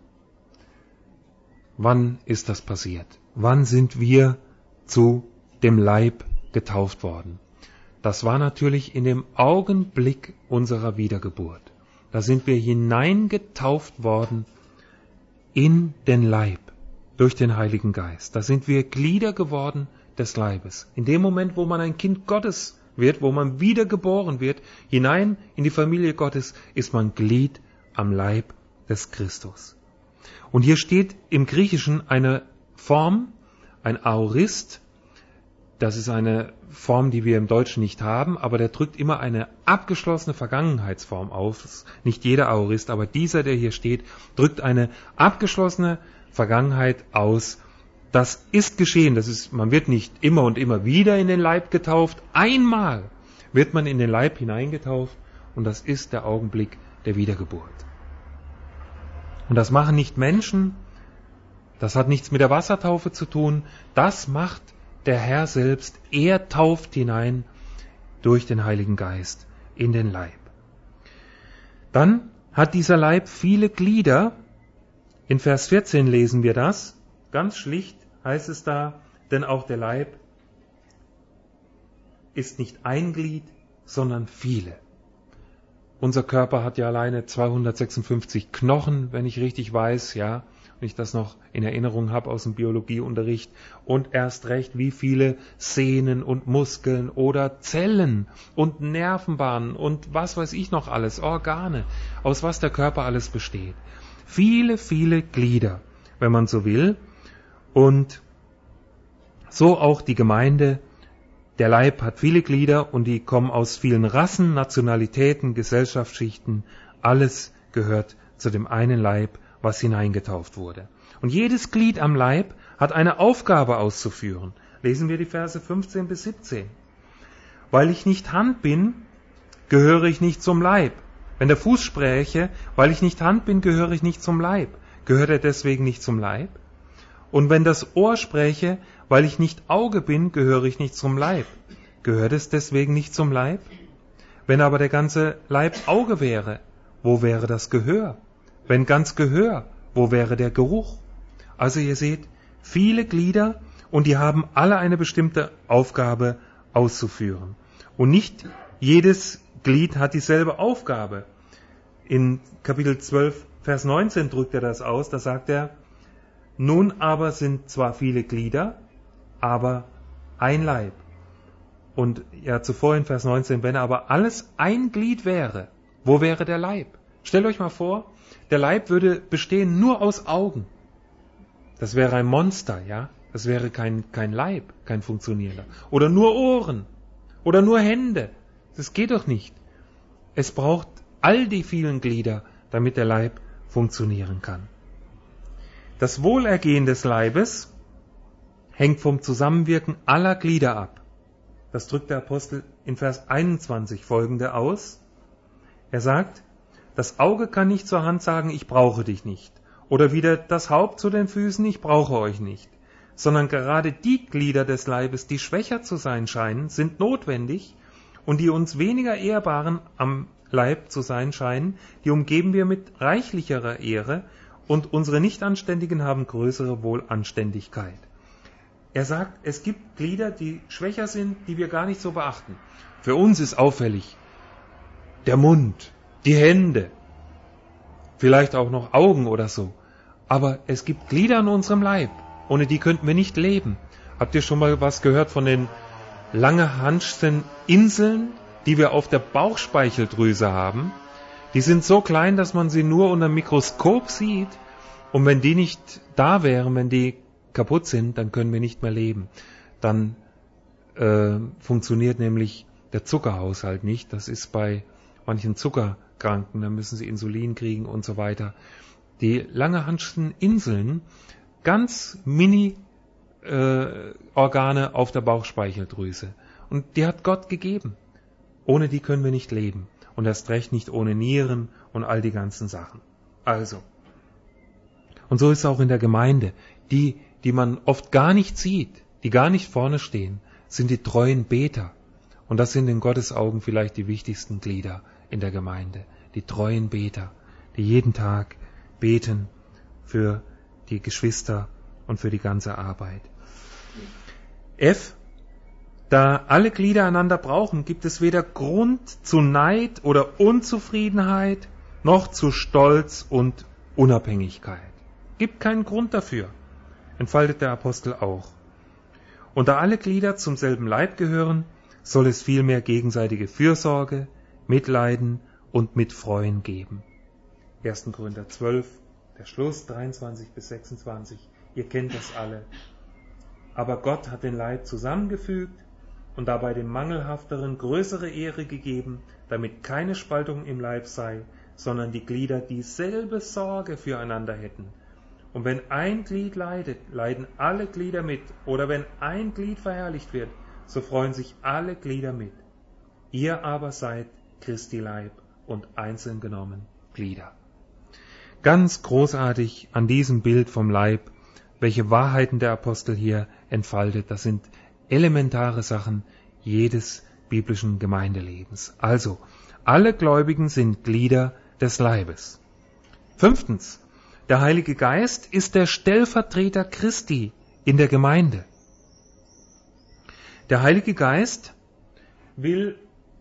Wann ist das passiert? Wann sind wir zu dem Leib getauft worden? Das war natürlich in dem Augenblick unserer Wiedergeburt. Da sind wir hineingetauft worden in den Leib durch den Heiligen Geist. Da sind wir Glieder geworden des Leibes. In dem Moment, wo man ein Kind Gottes wird, wo man wiedergeboren wird, hinein in die Familie Gottes, ist man Glied am Leib des Christus. Und hier steht im Griechischen eine Form, ein Aorist. Das ist eine Form, die wir im Deutschen nicht haben, aber der drückt immer eine abgeschlossene Vergangenheitsform auf. Nicht jeder Aorist, aber dieser, der hier steht, drückt eine abgeschlossene Vergangenheit aus. Das ist geschehen. Man wird nicht immer und immer wieder in den Leib getauft. Einmal wird man in den Leib hineingetauft und das ist der Augenblick der Wiedergeburt. Und das machen nicht Menschen. Das hat nichts mit der Wassertaufe zu tun. Das macht der Herr selbst. Er tauft hinein durch den Heiligen Geist in den Leib. Dann hat dieser Leib viele Glieder. In Vers 14 lesen wir das. Ganz schlicht heißt es da, denn auch der Leib ist nicht ein Glied, sondern viele. Unser Körper hat ja alleine 256 Knochen, wenn ich richtig weiß, ja, wenn ich das noch in Erinnerung habe aus dem Biologieunterricht. Und erst recht, wie viele Sehnen und Muskeln oder Zellen und Nervenbahnen und was weiß ich noch alles, Organe, aus was der Körper alles besteht. Viele, viele Glieder, wenn man so will. Und so auch die Gemeinde. Der Leib hat viele Glieder und die kommen aus vielen Rassen, Nationalitäten, Gesellschaftsschichten. Alles gehört zu dem einen Leib, was hineingetauft wurde. Und jedes Glied am Leib hat eine Aufgabe auszuführen. Lesen wir die Verse 15 bis 17. Weil ich nicht Hand bin, gehöre ich nicht zum Leib. Wenn der Fuß spräche, weil ich nicht Hand bin, gehöre ich nicht zum Leib. Gehört er deswegen nicht zum Leib? Und wenn das Ohr spräche, weil ich nicht Auge bin, gehöre ich nicht zum Leib. Gehört es deswegen nicht zum Leib? Wenn aber der ganze Leib Auge wäre, wo wäre das Gehör? Wenn ganz Gehör, wo wäre der Geruch? Also ihr seht, viele Glieder und die haben alle eine bestimmte Aufgabe auszuführen. Und nicht jedes Glied hat dieselbe Aufgabe. In Kapitel 12, Vers 19 drückt er das aus, da sagt er, nun aber sind zwar viele Glieder, aber ein Leib. Und ja, zuvor in Vers 19, wenn aber alles ein Glied wäre, wo wäre der Leib? Stellt euch mal vor, der Leib würde bestehen nur aus Augen. Das wäre ein Monster, ja? Das wäre kein Leib, kein funktionierender. Oder nur Ohren. Oder nur Hände. Das geht doch nicht. Es braucht all die vielen Glieder, damit der Leib funktionieren kann. Das Wohlergehen des Leibes hängt vom Zusammenwirken aller Glieder ab. Das drückt der Apostel in Vers 21 folgende aus. Er sagt, das Auge kann nicht zur Hand sagen, ich brauche dich nicht. Oder wieder das Haupt zu den Füßen, ich brauche euch nicht. Sondern gerade die Glieder des Leibes, die schwächer zu sein scheinen, sind notwendig und die uns weniger ehrbaren am Leib zu sein scheinen, die umgeben wir mit reichlicherer Ehre und unsere Nichtanständigen haben größere Wohlanständigkeit. Er sagt, es gibt Glieder, die schwächer sind, die wir gar nicht so beachten. Für uns ist auffällig der Mund, die Hände, vielleicht auch noch Augen oder so. Aber es gibt Glieder in unserem Leib, ohne die könnten wir nicht leben. Habt ihr schon mal was gehört von den langehanschen Inseln, die wir auf der Bauchspeicheldrüse haben? Die sind so klein, dass man sie nur unter dem Mikroskop sieht. Und wenn die nicht da wären, wenn die kaputt sind, dann können wir nicht mehr leben. Dann funktioniert nämlich der Zuckerhaushalt nicht. Das ist bei manchen Zuckerkranken, da müssen sie Insulin kriegen und so weiter. Die langehanschen Inseln, ganz mini Organe auf der Bauchspeicheldrüse. Und die hat Gott gegeben. Ohne die können wir nicht leben. Und erst recht nicht ohne Nieren und all die ganzen Sachen. Also. Und so ist es auch in der Gemeinde. Die man oft gar nicht sieht, die gar nicht vorne stehen, sind die treuen Beter. Und das sind in Gottes Augen vielleicht die wichtigsten Glieder in der Gemeinde. Die treuen Beter, die jeden Tag beten für die Geschwister und für die ganze Arbeit. F. Da alle Glieder einander brauchen, gibt es weder Grund zu Neid oder Unzufriedenheit, noch zu Stolz und Unabhängigkeit. Gibt keinen Grund dafür, entfaltet der Apostel auch. Und da alle Glieder zum selben Leib gehören, soll es vielmehr gegenseitige Fürsorge, Mitleiden und Mitfreuen geben. 1. Korinther 12, der Schluss, 23 bis 26. Ihr kennt das alle. Aber Gott hat den Leib zusammengefügt und dabei dem Mangelhafteren größere Ehre gegeben, damit keine Spaltung im Leib sei, sondern die Glieder dieselbe Sorge füreinander hätten. Und wenn ein Glied leidet, leiden alle Glieder mit. Oder wenn ein Glied verherrlicht wird, so freuen sich alle Glieder mit. Ihr aber seid Christi Leib und einzeln genommen Glieder. Ganz großartig an diesem Bild vom Leib, welche Wahrheiten der Apostel hier entfaltet. Das sind elementare Sachen jedes biblischen Gemeindelebens. Also, alle Gläubigen sind Glieder des Leibes. 5. Der Heilige Geist ist der Stellvertreter Christi in der Gemeinde. Der Heilige Geist will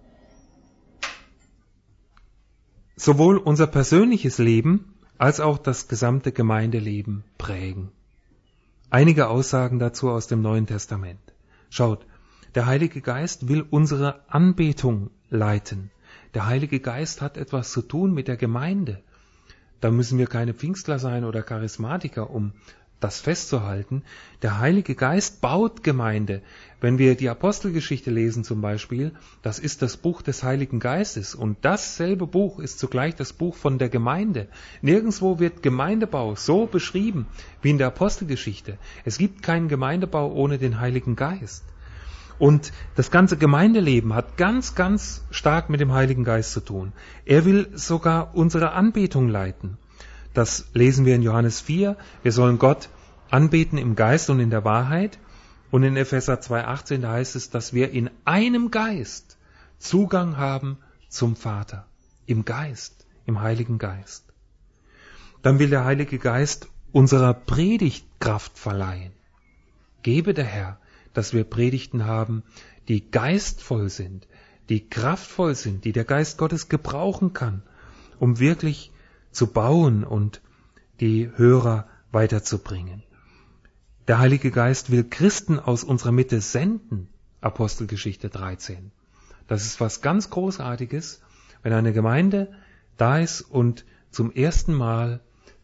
sowohl unser persönliches Leben als auch das gesamte Gemeindeleben prägen. Einige Aussagen dazu aus dem Neuen Testament. Schaut, der Heilige Geist will unsere Anbetung leiten. Der Heilige Geist hat etwas zu tun mit der Gemeinde. Da müssen wir keine Pfingstler sein oder Charismatiker, um das festzuhalten. Der Heilige Geist baut Gemeinde. Wenn wir die Apostelgeschichte lesen zum Beispiel, das ist das Buch des Heiligen Geistes. Und dasselbe Buch ist zugleich das Buch von der Gemeinde. Nirgendwo wird Gemeindebau so beschrieben wie in der Apostelgeschichte. Es gibt keinen Gemeindebau ohne den Heiligen Geist. Und das ganze Gemeindeleben hat ganz, ganz stark mit dem Heiligen Geist zu tun. Er will sogar unsere Anbetung leiten. Das lesen wir in Johannes 4. Wir sollen Gott anbeten im Geist und in der Wahrheit. Und in Epheser 2,18, da heißt es, dass wir in einem Geist Zugang haben zum Vater. Im Geist, im Heiligen Geist. Dann will der Heilige Geist unserer Predigt Kraft verleihen. Gebe der Herr, dass wir Predigten haben, die geistvoll sind, die kraftvoll sind, die der Geist Gottes gebrauchen kann, um wirklich zu bauen und die Hörer weiterzubringen. Der Heilige Geist will Christen aus unserer Mitte senden, Apostelgeschichte 13. Das ist was ganz Großartiges, wenn eine Gemeinde da ist und zum ersten Mal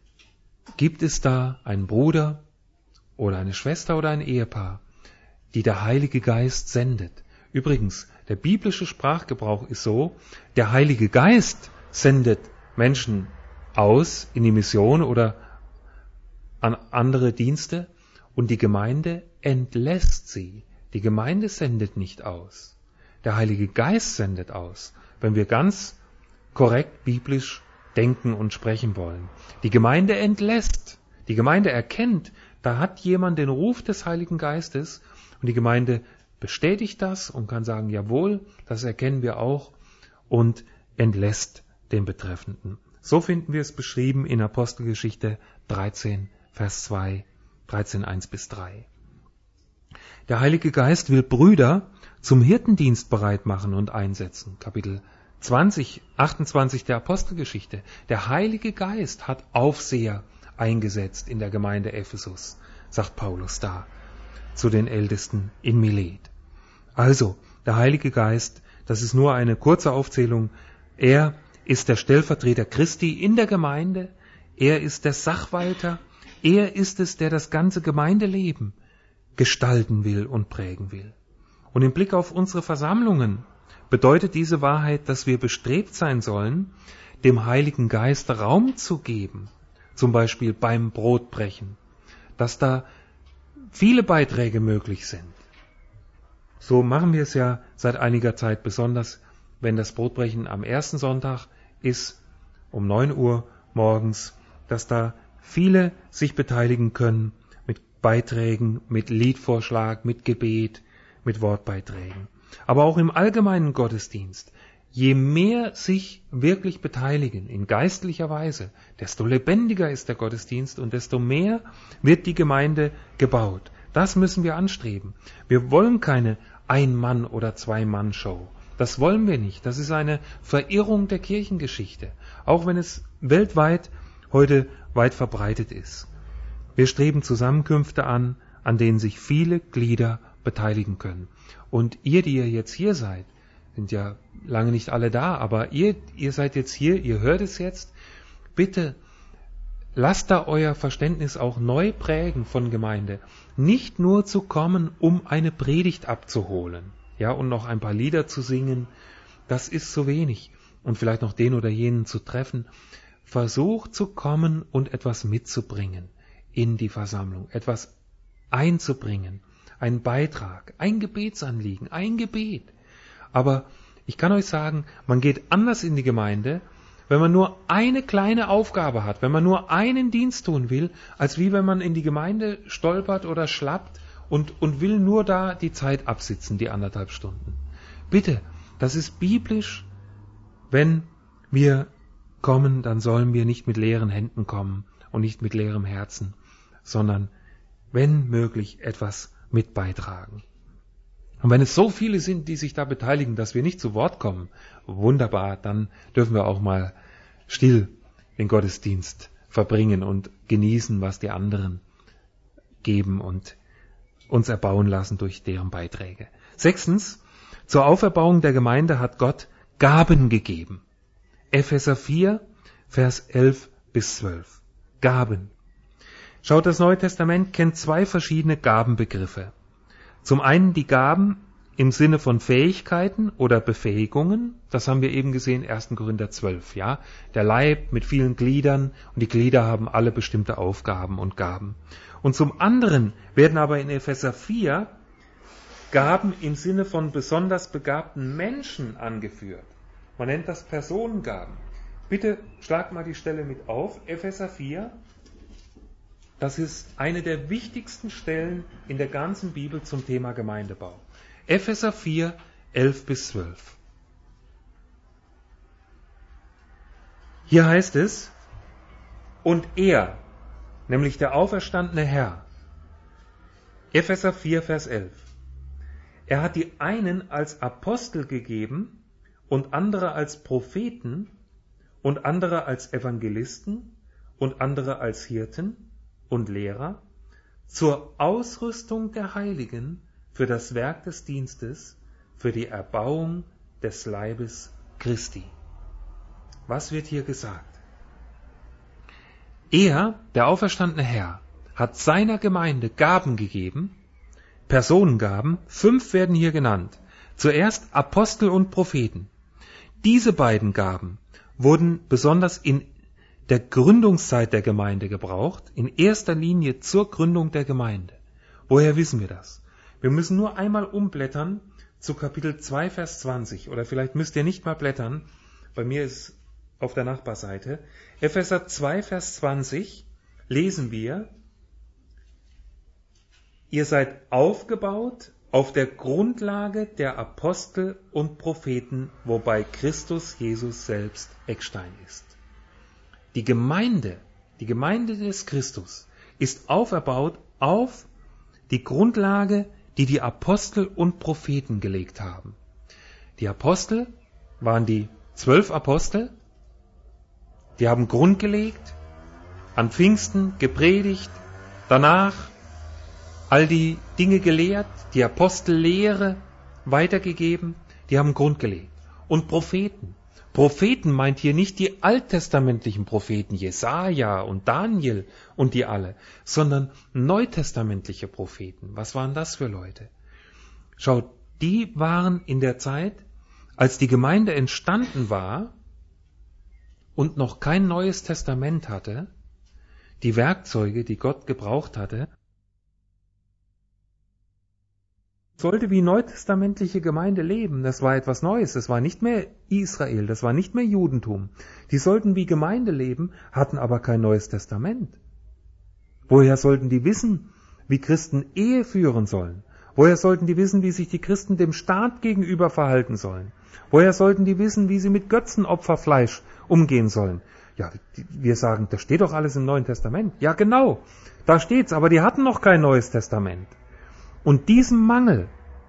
gibt es da einen Bruder oder eine Schwester oder ein Ehepaar, die der Heilige Geist sendet. Übrigens, der biblische Sprachgebrauch ist so, der Heilige Geist sendet Menschen aus in die Mission oder an andere Dienste und die Gemeinde entlässt sie. Die Gemeinde sendet nicht aus. Der Heilige Geist sendet aus, wenn wir ganz korrekt biblisch denken und sprechen wollen. Die Gemeinde entlässt. Die Gemeinde erkennt, da hat jemand den Ruf des Heiligen Geistes und die Gemeinde bestätigt das und kann sagen, jawohl, das erkennen wir auch und entlässt den Betreffenden. So finden wir es beschrieben in Apostelgeschichte 13, Vers 2, 13, 1 bis 3. Der Heilige Geist will Brüder zum Hirtendienst bereit machen und einsetzen. Kapitel 28 der Apostelgeschichte. Der Heilige Geist hat Aufseher eingesetzt in der Gemeinde Ephesus, sagt Paulus da zu den Ältesten in Milet. Also, der Heilige Geist, das ist nur eine kurze Aufzählung, er ist der Stellvertreter Christi in der Gemeinde, er ist der Sachwalter, er ist es, der das ganze Gemeindeleben gestalten will und prägen will. Und im Blick auf unsere Versammlungen bedeutet diese Wahrheit, dass wir bestrebt sein sollen, dem Heiligen Geist Raum zu geben, zum Beispiel beim Brotbrechen, dass da viele Beiträge möglich sind. So machen wir es ja seit einiger Zeit, besonders wenn das Brotbrechen am ersten Sonntag ist, um 9 Uhr morgens, dass da viele sich beteiligen können mit Beiträgen, mit Liedvorschlag, mit Gebet, mit Wortbeiträgen. Aber auch im allgemeinen Gottesdienst, je mehr sich wirklich beteiligen in geistlicher Weise, desto lebendiger ist der Gottesdienst und desto mehr wird die Gemeinde gebaut. Das müssen wir anstreben. Wir wollen keine Ein-Mann- oder Zwei-Mann-Show. Das wollen wir nicht. Das ist eine Verirrung der Kirchengeschichte, auch wenn es weltweit heute weit verbreitet ist. Wir streben Zusammenkünfte an denen sich viele Glieder beteiligen können. Und ihr, die ihr jetzt hier seid, sind ja lange nicht alle da, aber ihr seid jetzt hier, ihr hört es jetzt. Bitte lasst da euer Verständnis auch neu prägen von Gemeinde. Nicht nur zu kommen, um eine Predigt abzuholen, ja, und noch ein paar Lieder zu singen, das ist zu wenig. Und vielleicht noch den oder jenen zu treffen. Versucht zu kommen und etwas mitzubringen in die Versammlung, etwas einzubringen, einen Beitrag, ein Gebetsanliegen, ein Gebet. Aber ich kann euch sagen, man geht anders in die Gemeinde, wenn man nur eine kleine Aufgabe hat, wenn man nur einen Dienst tun will, als wie wenn man in die Gemeinde stolpert oder schlappt und will nur da die Zeit absitzen, die 1,5 Stunden. Bitte, das ist biblisch. Wenn wir kommen, dann sollen wir nicht mit leeren Händen kommen und nicht mit leerem Herzen, sondern, wenn möglich, etwas mit beitragen. Und wenn es so viele sind, die sich da beteiligen, dass wir nicht zu Wort kommen, wunderbar, dann dürfen wir auch mal still den Gottesdienst verbringen und genießen, was die anderen geben und uns erbauen lassen durch deren Beiträge. 6. Zur Auferbauung der Gemeinde hat Gott Gaben gegeben. Epheser 4, Vers 11 bis 12. Gaben. Schaut, das Neue Testament kennt 2 verschiedene Gabenbegriffe. Zum einen die Gaben im Sinne von Fähigkeiten oder Befähigungen. Das haben wir eben gesehen, 1. Korinther 12. Ja? Der Leib mit vielen Gliedern und die Glieder haben alle bestimmte Aufgaben und Gaben. Und zum anderen werden aber in Epheser 4 Gaben im Sinne von besonders begabten Menschen angeführt. Man nennt das Personengaben. Bitte schlagt mal die Stelle mit auf. Epheser 4. Das ist eine der wichtigsten Stellen in der ganzen Bibel zum Thema Gemeindebau. Epheser 4, 11 bis 12. Hier heißt es, und er, nämlich der auferstandene Herr, Epheser 4, Vers 11, er hat die einen als Apostel gegeben und andere als Propheten und andere als Evangelisten und andere als Hirten und Lehrer zur Ausrüstung der Heiligen für das Werk des Dienstes, für die Erbauung des Leibes Christi. Was wird hier gesagt? Er, der auferstandene Herr, hat seiner Gemeinde Gaben gegeben, Personengaben, 5 werden hier genannt. Zuerst Apostel und Propheten. Diese beiden Gaben wurden besonders in der Gründungszeit der Gemeinde gebraucht, in erster Linie zur Gründung der Gemeinde. Woher wissen wir das? Wir müssen nur einmal umblättern zu Kapitel 2, Vers 20. Oder vielleicht müsst ihr nicht mal blättern. Bei mir ist auf der Nachbarseite. Epheser 2, Vers 20 lesen wir, ihr seid aufgebaut auf der Grundlage der Apostel und Propheten, wobei Christus Jesus selbst Eckstein ist. Die Gemeinde des Christus ist auferbaut auf die Grundlage die die Apostel und Propheten gelegt haben. Die Apostel waren die 12 Apostel, die haben Grund gelegt, an Pfingsten gepredigt, danach all die Dinge gelehrt, die Apostellehre weitergegeben, die haben Grund gelegt. Und Propheten. Propheten meint hier nicht die alttestamentlichen Propheten, Jesaja und Daniel und die alle, sondern neutestamentliche Propheten. Was waren das für Leute? Schaut, die waren in der Zeit, als die Gemeinde entstanden war und noch kein neues Testament hatte, die Werkzeuge, die Gott gebraucht hatte, sollte wie neutestamentliche Gemeinde leben. Das war etwas Neues. Das war nicht mehr Israel, das war nicht mehr Judentum. Die sollten wie Gemeinde leben, hatten aber kein neues Testament. Woher sollten die wissen, wie Christen Ehe führen sollen? Woher sollten die wissen, wie sich die Christen dem Staat gegenüber verhalten sollen? Woher sollten die wissen, wie sie mit Götzenopferfleisch umgehen sollen? Ja, wir sagen, das steht doch alles im Neuen Testament. Ja, genau, da steht's, aber die hatten noch kein neues Testament. Und diesem Mangel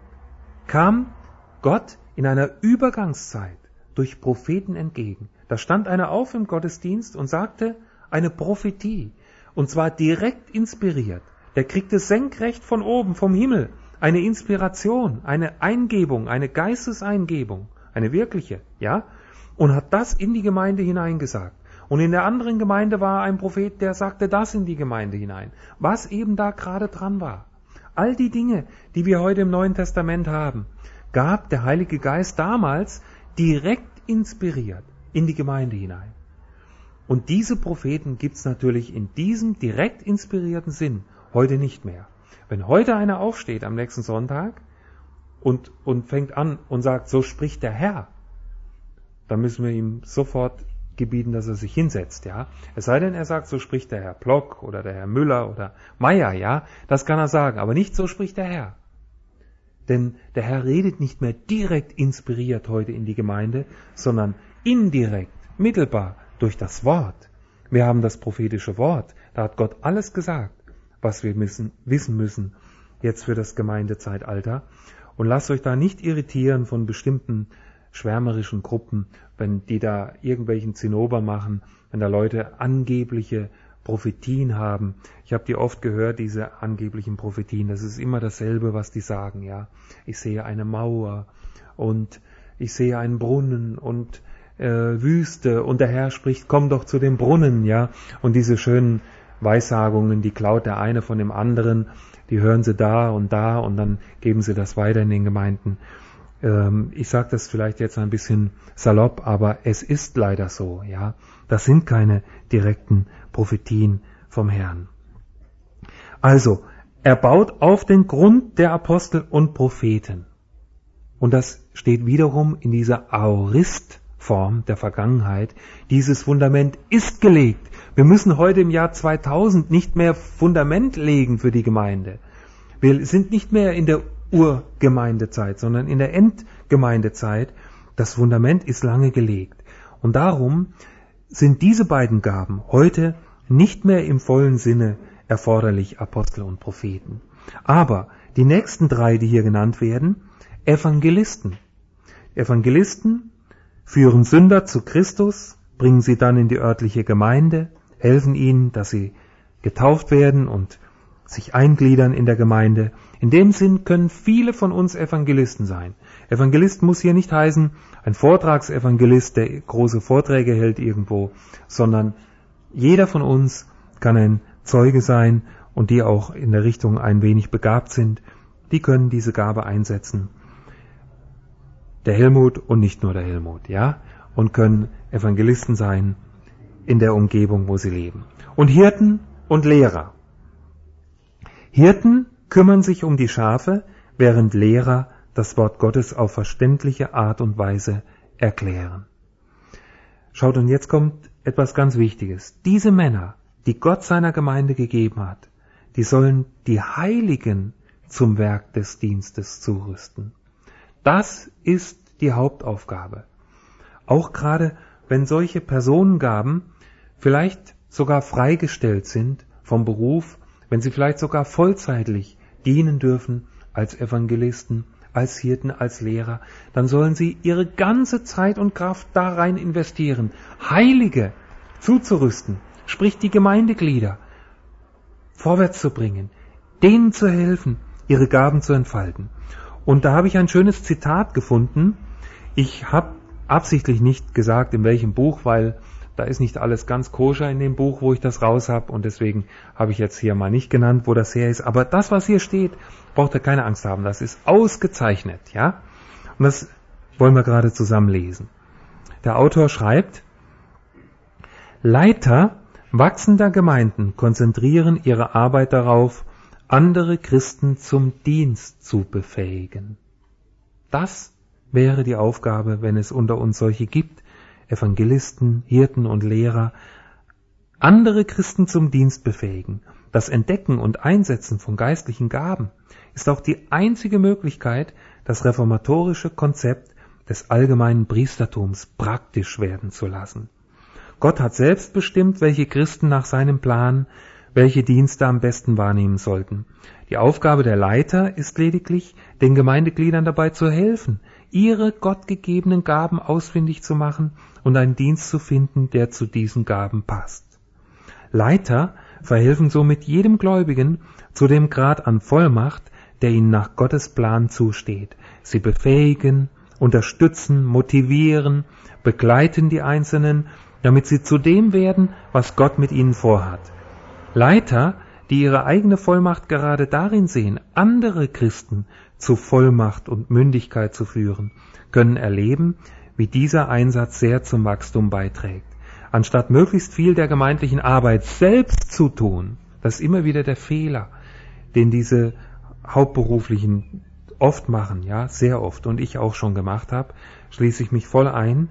kam Gott in einer Übergangszeit durch Propheten entgegen. Da stand einer auf im Gottesdienst und sagte eine Prophetie, und zwar direkt inspiriert. Der kriegte senkrecht von oben, vom Himmel, eine Inspiration, eine Eingebung, eine Geisteseingebung, eine wirkliche, ja, und hat das in die Gemeinde hineingesagt. Und in der anderen Gemeinde war ein Prophet, der sagte das in die Gemeinde hinein, was eben da gerade dran war. All die Dinge, die wir heute im Neuen Testament haben, gab der Heilige Geist damals direkt inspiriert in die Gemeinde hinein. Und diese Propheten gibt's natürlich in diesem direkt inspirierten Sinn heute nicht mehr. Wenn heute einer aufsteht am nächsten Sonntag und fängt an und sagt, so spricht der Herr, dann müssen wir ihm sofort gebieten, dass er sich hinsetzt, ja. Es sei denn, er sagt, so spricht der Herr Block oder der Herr Müller oder Meier, ja. Das kann er sagen, aber nicht so spricht der Herr. Denn der Herr redet nicht mehr direkt inspiriert heute in die Gemeinde, sondern indirekt, mittelbar durch das Wort. Wir haben das prophetische Wort. Da hat Gott alles gesagt, was wir wissen müssen jetzt für das Gemeindezeitalter. Und lasst euch da nicht irritieren von bestimmten schwärmerischen Gruppen, wenn die da irgendwelchen Zinnober machen, wenn da Leute angebliche Prophetien haben. Ich habe die oft gehört, diese angeblichen Prophetien. Das ist immer dasselbe, was die sagen, ja. Ich sehe eine Mauer und ich sehe einen Brunnen und Wüste und der Herr spricht, komm doch zu dem Brunnen, ja. Und diese schönen Weissagungen, die klaut der eine von dem anderen, die hören sie da und dann geben sie das weiter in den Gemeinden. Ich sage das vielleicht jetzt ein bisschen salopp, aber es ist leider so, ja. Das sind keine direkten Prophetien vom Herrn. Also, er baut auf den Grund der Apostel und Propheten. Und das steht wiederum in dieser Aoristform der Vergangenheit. Dieses Fundament ist gelegt. Wir müssen heute im Jahr 2000 nicht mehr Fundament legen für die Gemeinde. Wir sind nicht mehr in der Urgemeindezeit, sondern in der Endgemeindezeit. Das Fundament ist lange gelegt. Und darum sind diese beiden Gaben heute nicht mehr im vollen Sinne erforderlich, Apostel und Propheten. Aber die nächsten drei, die hier genannt werden, Evangelisten. Evangelisten führen Sünder zu Christus, bringen sie dann in die örtliche Gemeinde, helfen ihnen, dass sie getauft werden und sich eingliedern in der Gemeinde. In dem Sinn können viele von uns Evangelisten sein. Evangelist muss hier nicht heißen, ein Vortragsevangelist, der große Vorträge hält irgendwo, sondern jeder von uns kann ein Zeuge sein und die auch in der Richtung ein wenig begabt sind, die können diese Gabe einsetzen. Der Helmut und nicht nur der Helmut, ja, und können Evangelisten sein in der Umgebung, wo sie leben. Und Hirten und Lehrer. Hirten kümmern sich um die Schafe, während Lehrer das Wort Gottes auf verständliche Art und Weise erklären. Schaut, und jetzt kommt etwas ganz Wichtiges. Diese Männer, die Gott seiner Gemeinde gegeben hat, die sollen die Heiligen zum Werk des Dienstes zurüsten. Das ist die Hauptaufgabe. Auch gerade, wenn solche Personengaben vielleicht sogar freigestellt sind vom Beruf, wenn sie vielleicht sogar vollzeitlich dienen dürfen, als Evangelisten, als Hirten, als Lehrer, dann sollen sie ihre ganze Zeit und Kraft da rein investieren, Heilige zuzurüsten, sprich die Gemeindeglieder vorwärts zu bringen, denen zu helfen, ihre Gaben zu entfalten. Und da habe ich ein schönes Zitat gefunden. Ich habe absichtlich nicht gesagt, in welchem Buch, weil da ist nicht alles ganz koscher in dem Buch, wo ich das raus habe, und deswegen habe ich jetzt hier mal nicht genannt, wo das her ist. Aber das, was hier steht, braucht ihr keine Angst haben. Das ist ausgezeichnet, ja? Und das wollen wir gerade zusammen lesen. Der Autor schreibt: Leiter wachsender Gemeinden konzentrieren ihre Arbeit darauf, andere Christen zum Dienst zu befähigen. Das wäre die Aufgabe, wenn es unter uns solche gibt, Evangelisten, Hirten und Lehrer, andere Christen zum Dienst befähigen. Das Entdecken und Einsetzen von geistlichen Gaben ist auch die einzige Möglichkeit, das reformatorische Konzept des allgemeinen Priestertums praktisch werden zu lassen. Gott hat selbst bestimmt, welche Christen nach seinem Plan welche Dienste am besten wahrnehmen sollten. Die Aufgabe der Leiter ist lediglich, den Gemeindegliedern dabei zu helfen, ihre gottgegebenen Gaben ausfindig zu machen und einen Dienst zu finden, der zu diesen Gaben passt. Leiter verhelfen somit jedem Gläubigen zu dem Grad an Vollmacht, der ihnen nach Gottes Plan zusteht. Sie befähigen, unterstützen, motivieren, begleiten die Einzelnen, damit sie zu dem werden, was Gott mit ihnen vorhat. Leiter, die ihre eigene Vollmacht gerade darin sehen, andere Christen zu Vollmacht und Mündigkeit zu führen, können erleben, wie dieser Einsatz sehr zum Wachstum beiträgt. Anstatt möglichst viel der gemeindlichen Arbeit selbst zu tun, das ist immer wieder der Fehler, den diese Hauptberuflichen oft machen, ja, sehr oft, und ich auch schon gemacht habe, schließe ich mich voll ein.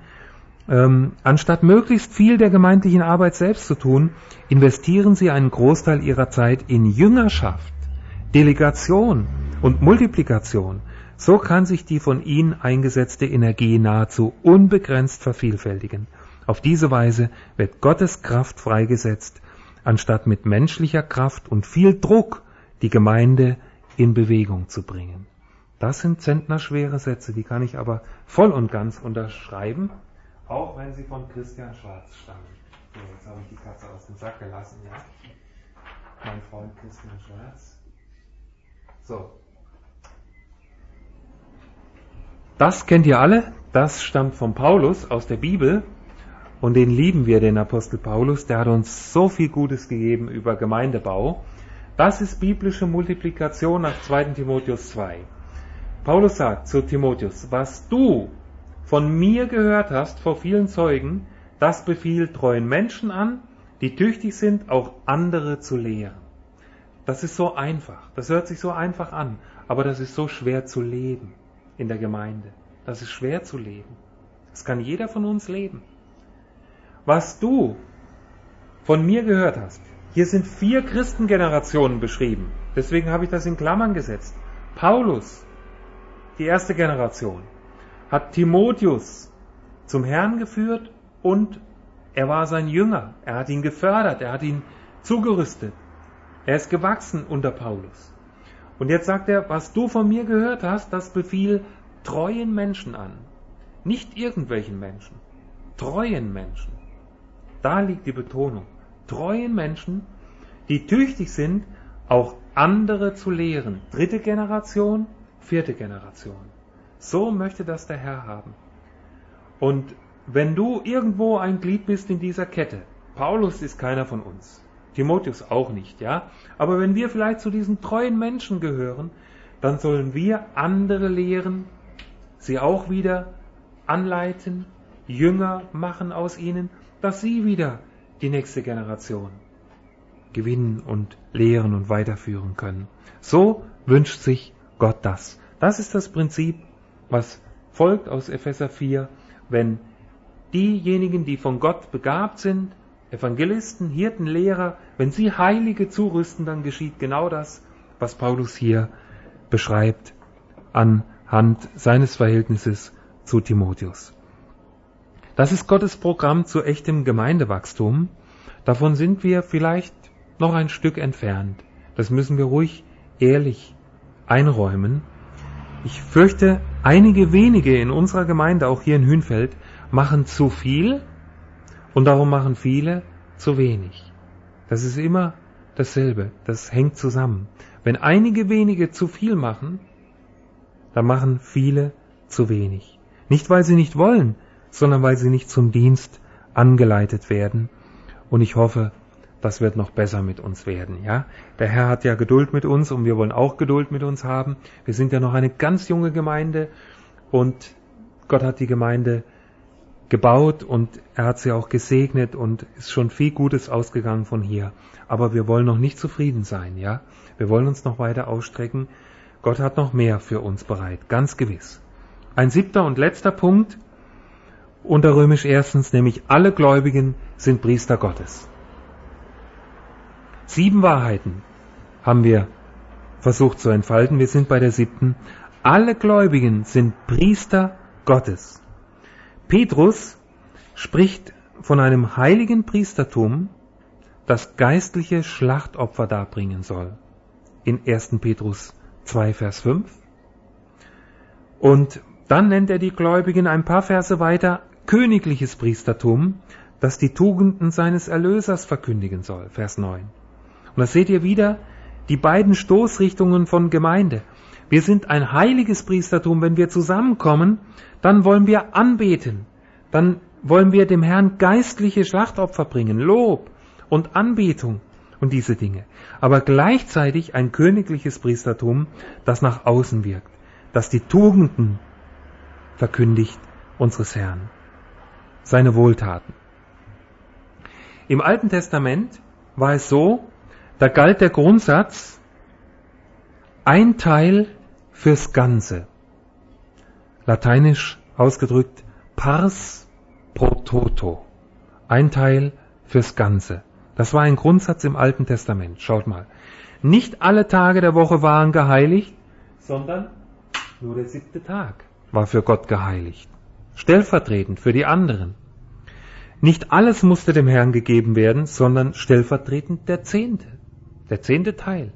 Anstatt möglichst viel der gemeindlichen Arbeit selbst zu tun, investieren sie einen Großteil ihrer Zeit in Jüngerschaft, Delegation und Multiplikation. So kann sich die von ihnen eingesetzte Energie nahezu unbegrenzt vervielfältigen. Auf diese Weise wird Gottes Kraft freigesetzt, anstatt mit menschlicher Kraft und viel Druck die Gemeinde in Bewegung zu bringen. Das sind zentnerschwere Sätze, die kann ich aber voll und ganz unterschreiben. Auch wenn sie von Christian Schwarz stammen. So, jetzt habe ich die Katze aus dem Sack gelassen, ja. Mein Freund Christian Schwarz. So. Das kennt ihr alle. Das stammt von Paulus aus der Bibel. Und den lieben wir, den Apostel Paulus. Der hat uns so viel Gutes gegeben über Gemeindebau. Das ist biblische Multiplikation nach 2. Timotheus 2. Paulus sagt zu Timotheus: Was du von mir gehört hast vor vielen Zeugen, das befiehl treuen Menschen an, die tüchtig sind, auch andere zu lehren. Das ist so einfach, das hört sich so einfach an, aber das ist so schwer zu leben in der Gemeinde. Das ist schwer zu leben. Das kann jeder von uns leben. Was du von mir gehört hast, hier sind 4 Christengenerationen beschrieben, deswegen habe ich das in Klammern gesetzt. Paulus, die erste Generation, hat Timotheus zum Herrn geführt und er war sein Jünger. Er hat ihn gefördert, er hat ihn zugerüstet. Er ist gewachsen unter Paulus. Und jetzt sagt er, was du von mir gehört hast, das befiehl treuen Menschen an. Nicht irgendwelchen Menschen, treuen Menschen. Da liegt die Betonung. Treuen Menschen, die tüchtig sind, auch andere zu lehren. 3. Generation, 4. Generation. So möchte das der Herr haben. Und wenn du irgendwo ein Glied bist in dieser Kette, Paulus ist keiner von uns, Timotheus auch nicht, ja, aber wenn wir vielleicht zu diesen treuen Menschen gehören, dann sollen wir andere lehren, sie auch wieder anleiten, Jünger machen aus ihnen, dass sie wieder die nächste Generation gewinnen und lehren und weiterführen können. So wünscht sich Gott das. Das ist das Prinzip, was folgt aus Epheser 4, wenn diejenigen, die von Gott begabt sind, Evangelisten, Hirten, Lehrer, wenn sie Heilige zurüsten, dann geschieht genau das, was Paulus hier beschreibt anhand seines Verhältnisses zu Timotheus. Das ist Gottes Programm zu echtem Gemeindewachstum. Davon sind wir vielleicht noch ein Stück entfernt. Das müssen wir ruhig ehrlich einräumen. Ich fürchte, einige wenige in unserer Gemeinde, auch hier in Hünfeld, machen zu viel und darum machen viele zu wenig. Das ist immer dasselbe, das hängt zusammen. Wenn einige wenige zu viel machen, dann machen viele zu wenig. Nicht, weil sie nicht wollen, sondern weil sie nicht zum Dienst angeleitet werden. Und ich hoffe, das wird noch besser mit uns werden, ja? Der Herr hat ja Geduld mit uns und wir wollen auch Geduld mit uns haben. Wir sind ja noch eine ganz junge Gemeinde und Gott hat die Gemeinde gebaut und er hat sie auch gesegnet und ist schon viel Gutes ausgegangen von hier. Aber wir wollen noch nicht zufrieden sein, ja? Wir wollen uns noch weiter ausstrecken. Gott hat noch mehr für uns bereit, ganz gewiss. Ein 7. und letzter Punkt unter Römisch 1, nämlich alle Gläubigen sind Priester Gottes. 7 Wahrheiten haben wir versucht zu entfalten. Wir sind bei der 7. Alle Gläubigen sind Priester Gottes. Petrus spricht von einem heiligen Priestertum, das geistliche Schlachtopfer darbringen soll. In 1. Petrus 2, Vers 5. Und dann nennt er die Gläubigen ein paar Verse weiter königliches Priestertum, das die Tugenden seines Erlösers verkündigen soll. Vers 9. Und das seht ihr wieder, die beiden Stoßrichtungen von Gemeinde. Wir sind ein heiliges Priestertum, wenn wir zusammenkommen, dann wollen wir anbeten. Dann wollen wir dem Herrn geistliche Schlachtopfer bringen, Lob und Anbetung und diese Dinge. Aber gleichzeitig ein königliches Priestertum, das nach außen wirkt, das die Tugenden verkündigt unseres Herrn, seine Wohltaten. Im Alten Testament war es so, da galt der Grundsatz, ein Teil fürs Ganze. Lateinisch ausgedrückt, pars pro toto. Ein Teil fürs Ganze. Das war ein Grundsatz im Alten Testament. Schaut mal. Nicht alle Tage der Woche waren geheiligt, sondern nur der 7. Tag war für Gott geheiligt. Stellvertretend für die anderen. Nicht alles musste dem Herrn gegeben werden, sondern stellvertretend der 10. Der 10. Teil.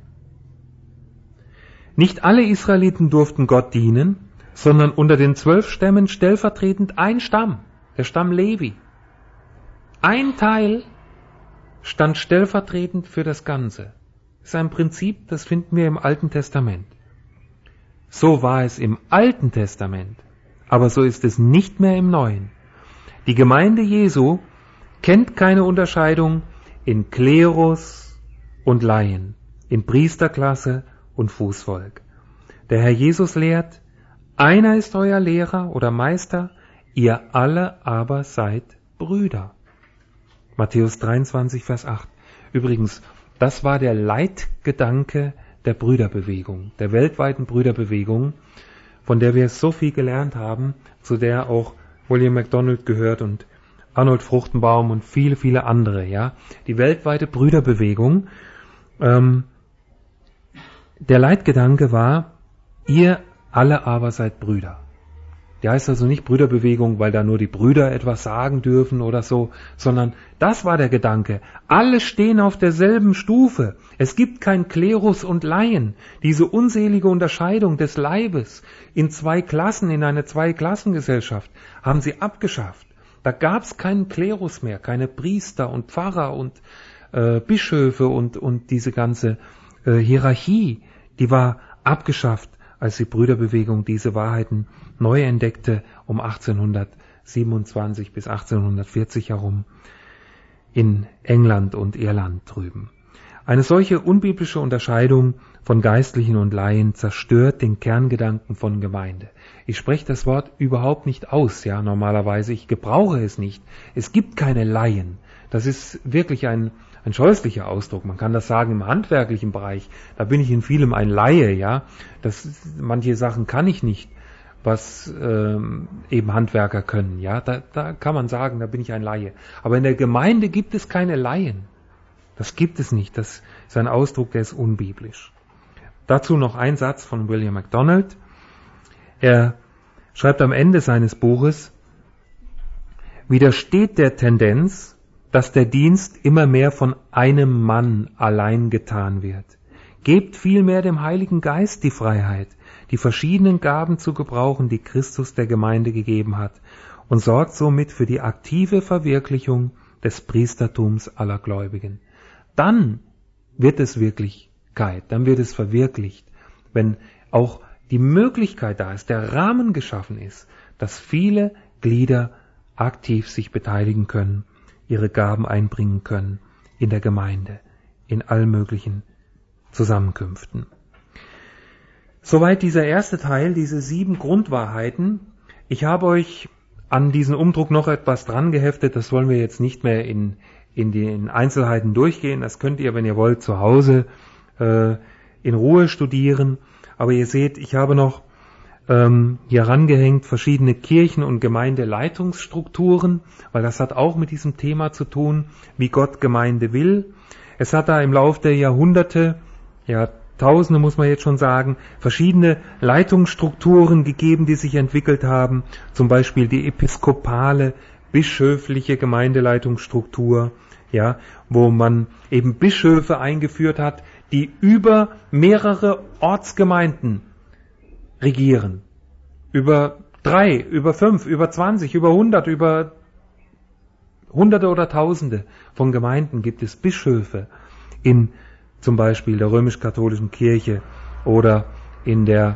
Nicht alle Israeliten durften Gott dienen, sondern unter den 12 Stämmen stellvertretend ein Stamm, der Stamm Levi. Ein Teil stand stellvertretend für das Ganze. Das ist ein Prinzip, das finden wir im Alten Testament. So war es im Alten Testament, aber so ist es nicht mehr im Neuen. Die Gemeinde Jesu kennt keine Unterscheidung in Klerus und Laien, in Priesterklasse und Fußvolk. Der Herr Jesus lehrt, einer ist euer Lehrer oder Meister, ihr alle aber seid Brüder. Matthäus 23, Vers 8. Übrigens, das war der Leitgedanke der Brüderbewegung, der weltweiten Brüderbewegung, von der wir so viel gelernt haben, zu der auch William MacDonald gehört und Arnold Fruchtenbaum und viele, viele andere, ja. Die weltweite Brüderbewegung. Der Leitgedanke war, ihr alle aber seid Brüder. Die heißt also nicht Brüderbewegung, weil da nur die Brüder etwas sagen dürfen oder so, sondern das war der Gedanke. Alle stehen auf derselben Stufe. Es gibt kein Klerus und Laien. Diese unselige Unterscheidung des Leibes in 2 Klassen, in eine 2-Klassengesellschaft, haben sie abgeschafft. Da gab es keinen Klerus mehr, keine Priester und Pfarrer und Bischöfe und diese ganze Hierarchie, die war abgeschafft, als die Brüderbewegung diese Wahrheiten neu entdeckte, um 1827 bis 1840 herum in England und Irland drüben. Eine solche unbiblische Unterscheidung von Geistlichen und Laien zerstört den Kerngedanken von Gemeinde. Ich spreche das Wort überhaupt nicht aus, ja, normalerweise. Ich gebrauche es nicht. Es gibt keine Laien. Das ist wirklich ein scheußlicher Ausdruck. Man kann das sagen im handwerklichen Bereich. Da bin ich in vielem ein Laie, ja. Manche Sachen kann ich nicht, was eben Handwerker können, ja. Da kann man sagen, da bin ich ein Laie. Aber in der Gemeinde gibt es keine Laien. Das gibt es nicht. Das ist ein Ausdruck, der ist unbiblisch. Dazu noch ein Satz von William MacDonald. Er schreibt am Ende seines Buches, widersteht der Tendenz, dass der Dienst immer mehr von einem Mann allein getan wird, Gebt vielmehr dem Heiligen Geist die Freiheit, die verschiedenen Gaben zu gebrauchen, die Christus der Gemeinde gegeben hat, und sorgt somit für die aktive Verwirklichung des Priestertums aller Gläubigen. Dann wird es Wirklichkeit, dann wird es verwirklicht, wenn auch die Möglichkeit da ist, der Rahmen geschaffen ist, dass viele Glieder aktiv sich beteiligen können, ihre Gaben einbringen können in der Gemeinde, in allen möglichen Zusammenkünften. Soweit dieser erste Teil, diese 7 Grundwahrheiten. Ich habe euch an diesen Umdruck noch etwas dran geheftet, das wollen wir jetzt nicht mehr in den Einzelheiten durchgehen, das könnt ihr, wenn ihr wollt, zu Hause in Ruhe studieren. Aber ihr seht, ich habe noch hier rangehängt verschiedene Kirchen- und Gemeindeleitungsstrukturen, weil das hat auch mit diesem Thema zu tun, wie Gott Gemeinde will. Es hat da im Lauf der Jahrhunderte, Tausende muss man jetzt schon sagen, verschiedene Leitungsstrukturen gegeben, die sich entwickelt haben, zum Beispiel die episkopale, bischöfliche Gemeindeleitungsstruktur, wo man eben Bischöfe eingeführt hat, die über mehrere Ortsgemeinden regieren. Über 3, über 5, über 20, über 100, über Hunderte oder Tausende von Gemeinden gibt es Bischöfe in zum Beispiel der römisch-katholischen Kirche oder in der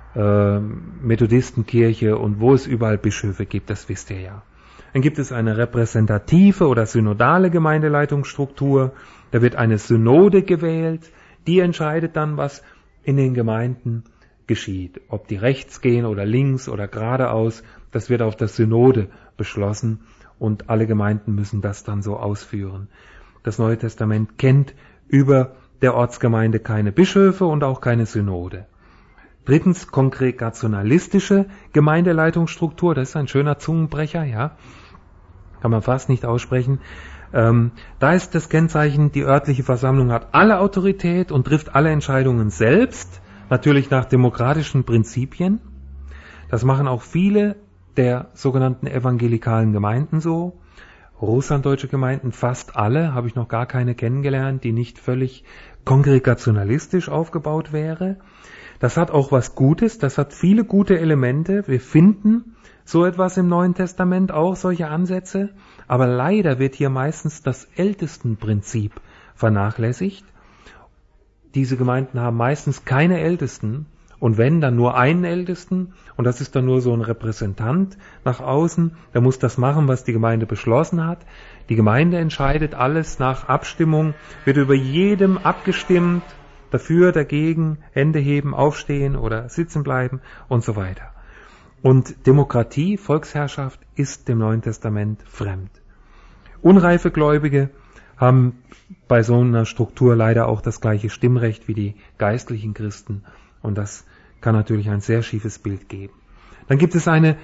Methodistenkirche und wo es überall Bischöfe gibt, das wisst ihr ja. Dann gibt es eine repräsentative oder synodale Gemeindeleitungsstruktur, da wird eine Synode gewählt, die entscheidet dann, was in den Gemeinden geschieht. Ob die rechts gehen oder links oder geradeaus, das wird auf der Synode beschlossen und alle Gemeinden müssen das dann so ausführen. Das Neue Testament kennt über der Ortsgemeinde keine Bischöfe und auch keine Synode. Drittens, kongregationalistische Gemeindeleitungsstruktur, das ist ein schöner Zungenbrecher, kann man fast nicht aussprechen. Da ist das Kennzeichen, die örtliche Versammlung hat alle Autorität und trifft alle Entscheidungen selbst, natürlich nach demokratischen Prinzipien. Das machen auch viele der sogenannten evangelikalen Gemeinden so. Russlanddeutsche Gemeinden, fast alle, habe ich noch gar keine kennengelernt, die nicht völlig kongregationalistisch aufgebaut wäre. Das hat auch was Gutes, das hat viele gute Elemente. Wir finden so etwas im Neuen Testament, auch solche Ansätze. Aber leider wird hier meistens das Ältestenprinzip vernachlässigt. Diese Gemeinden haben meistens keine Ältesten und wenn, dann nur einen Ältesten und das ist dann nur so ein Repräsentant nach außen, der muss das machen, was die Gemeinde beschlossen hat. Die Gemeinde entscheidet alles nach Abstimmung, wird über jedem abgestimmt, dafür, dagegen, Hände heben, aufstehen oder sitzen bleiben und so weiter. Und Demokratie, Volksherrschaft ist dem Neuen Testament fremd. Unreife Gläubige haben bei so einer Struktur leider auch das gleiche Stimmrecht wie die geistlichen Christen und das kann natürlich ein sehr schiefes Bild geben. Dann gibt es eine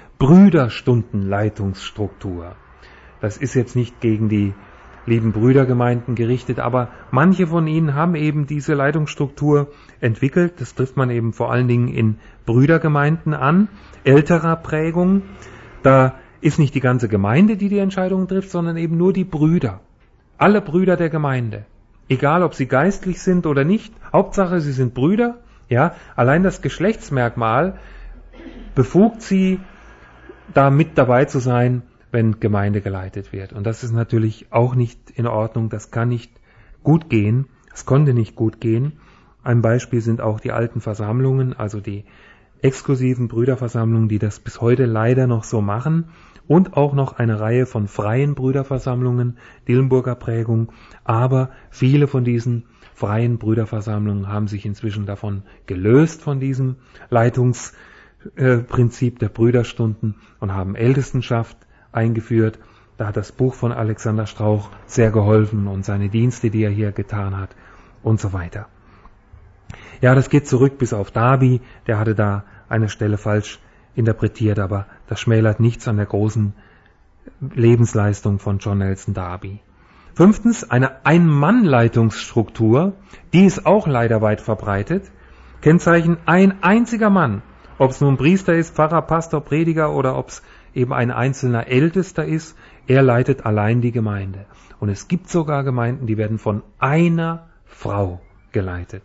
Brüderstundenleitungsstruktur. Das ist jetzt nicht gegen die lieben Brüdergemeinden gerichtet, aber manche von ihnen haben eben diese Leitungsstruktur entwickelt. Das trifft man eben vor allen Dingen in Brüdergemeinden an, älterer Prägung. Da ist nicht die ganze Gemeinde, die die Entscheidungen trifft, sondern eben nur die Brüder. Alle Brüder der Gemeinde. Egal, ob sie geistlich sind oder nicht. Hauptsache, sie sind Brüder. Allein das Geschlechtsmerkmal befugt sie, da mit dabei zu sein, wenn Gemeinde geleitet wird. Und das ist natürlich auch nicht in Ordnung. Das kann nicht gut gehen. Es konnte nicht gut gehen. Ein Beispiel sind auch die alten Versammlungen, also die exklusiven Brüderversammlungen, die das bis heute leider noch so machen. Und auch noch eine Reihe von freien Brüderversammlungen, Dillenburger Prägung. Aber viele von diesen freien Brüderversammlungen haben sich inzwischen davon gelöst, von diesem Leitungsprinzip der Brüderstunden und haben Ältestenschaft eingeführt. Da hat das Buch von Alexander Strauch sehr geholfen und seine Dienste, die er hier getan hat und so weiter. Ja, das geht zurück bis auf Darby. Der hatte da eine Stelle falsch interpretiert, aber das schmälert nichts an der großen Lebensleistung von John Nelson Darby. 5. Eine Ein-Mann-Leitungsstruktur, die ist auch leider weit verbreitet. Kennzeichen ein einziger Mann, ob es nun Priester ist, Pfarrer, Pastor, Prediger oder ob es eben ein einzelner Ältester ist, er leitet allein die Gemeinde. Und es gibt sogar Gemeinden, die werden von einer Frau geleitet.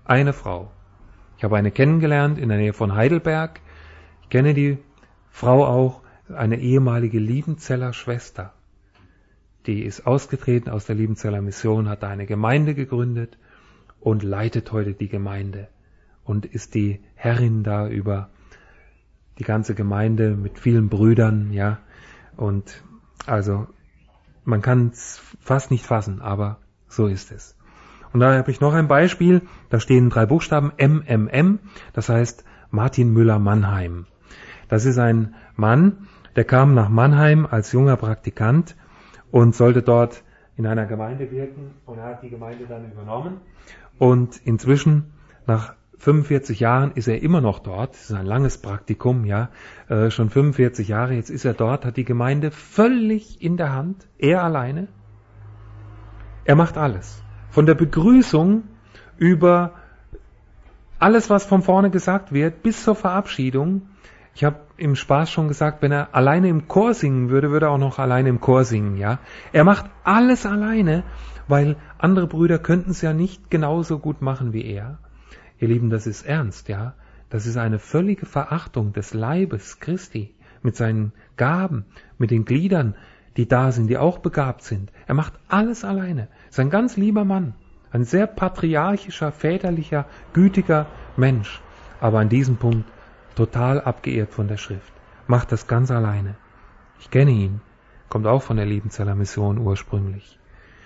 Eine Frau. Ich habe eine kennengelernt in der Nähe von Heidelberg. Ich kenne die Frau auch, eine ehemalige Liebenzeller Schwester. Die ist ausgetreten aus der Liebenzeller Mission, hat da eine Gemeinde gegründet und leitet heute die Gemeinde und ist die Herrin da über die ganze Gemeinde mit vielen Brüdern, ja. Und also man kann es fast nicht fassen, aber so ist es. Und da habe ich noch ein Beispiel, da stehen 3 Buchstaben MMM, das heißt Martin Müller-Mannheim. Das ist ein Mann, der kam nach Mannheim als junger Praktikant und sollte dort in einer Gemeinde wirken und er hat die Gemeinde dann übernommen. Und inzwischen, nach 45 Jahren, ist er immer noch dort. Das ist ein langes Praktikum, ja, schon 45 Jahre. Jetzt ist er dort, hat die Gemeinde völlig in der Hand, er alleine. Er macht alles. Von der Begrüßung über alles, was von vorne gesagt wird, bis zur Verabschiedung. Ich habe im Spaß schon gesagt, wenn er alleine im Chor singen würde, würde er auch noch alleine im Chor singen, ja. Er macht alles alleine, weil andere Brüder könnten es ja nicht genauso gut machen wie er. Ihr Lieben, das ist ernst, ja. Das ist eine völlige Verachtung des Leibes Christi mit seinen Gaben, mit den Gliedern, die da sind, die auch begabt sind. Er macht alles alleine. Ist ein ganz lieber Mann, ein sehr patriarchischer, väterlicher, gütiger Mensch, aber an diesem Punkt total abgeehrt von der Schrift. Macht das ganz alleine. Ich kenne ihn, kommt auch von der Liebenzeller Mission ursprünglich.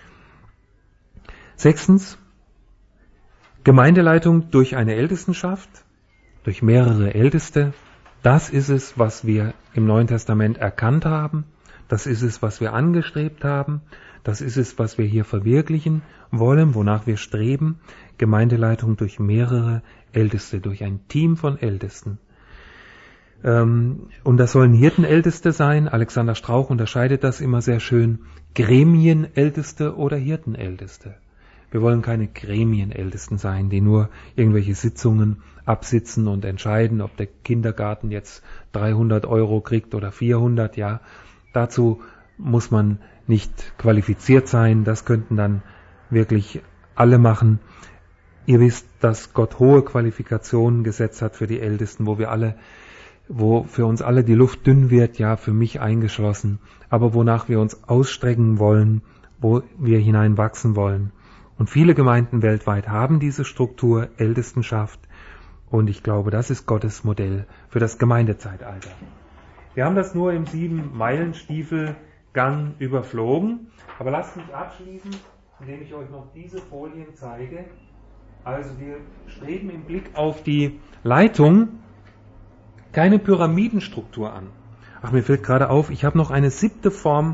6. Gemeindeleitung durch eine Ältestenschaft, durch mehrere Älteste. Das ist es, was wir im Neuen Testament erkannt haben. Das ist es, was wir angestrebt haben. Das ist es, was wir hier verwirklichen wollen, wonach wir streben. Gemeindeleitung durch mehrere Älteste, durch ein Team von Ältesten. Und das sollen Hirtenälteste sein. Alexander Strauch unterscheidet das immer sehr schön. Gremienälteste oder Hirtenälteste. Wir wollen keine Gremienältesten sein, die nur irgendwelche Sitzungen absitzen und entscheiden, ob der Kindergarten jetzt 300 € kriegt oder 400, ja. Dazu muss man nicht qualifiziert sein. Das könnten dann wirklich alle machen. Ihr wisst, dass Gott hohe Qualifikationen gesetzt hat für die Ältesten, wo für uns alle die Luft dünn wird, ja, für mich eingeschlossen, aber wonach wir uns ausstrecken wollen, wo wir hineinwachsen wollen. Und viele Gemeinden weltweit haben diese Struktur, Ältestenschaft, und ich glaube, das ist Gottes Modell für das Gemeindezeitalter. Wir haben das nur im 7-Meilen-Stiefel-Gang überflogen, aber lasst mich abschließen, indem ich euch noch diese Folien zeige. Also wir streben im Blick auf die Leitung keine Pyramidenstruktur an. Ach, mir fällt gerade auf, ich habe noch eine 7. Form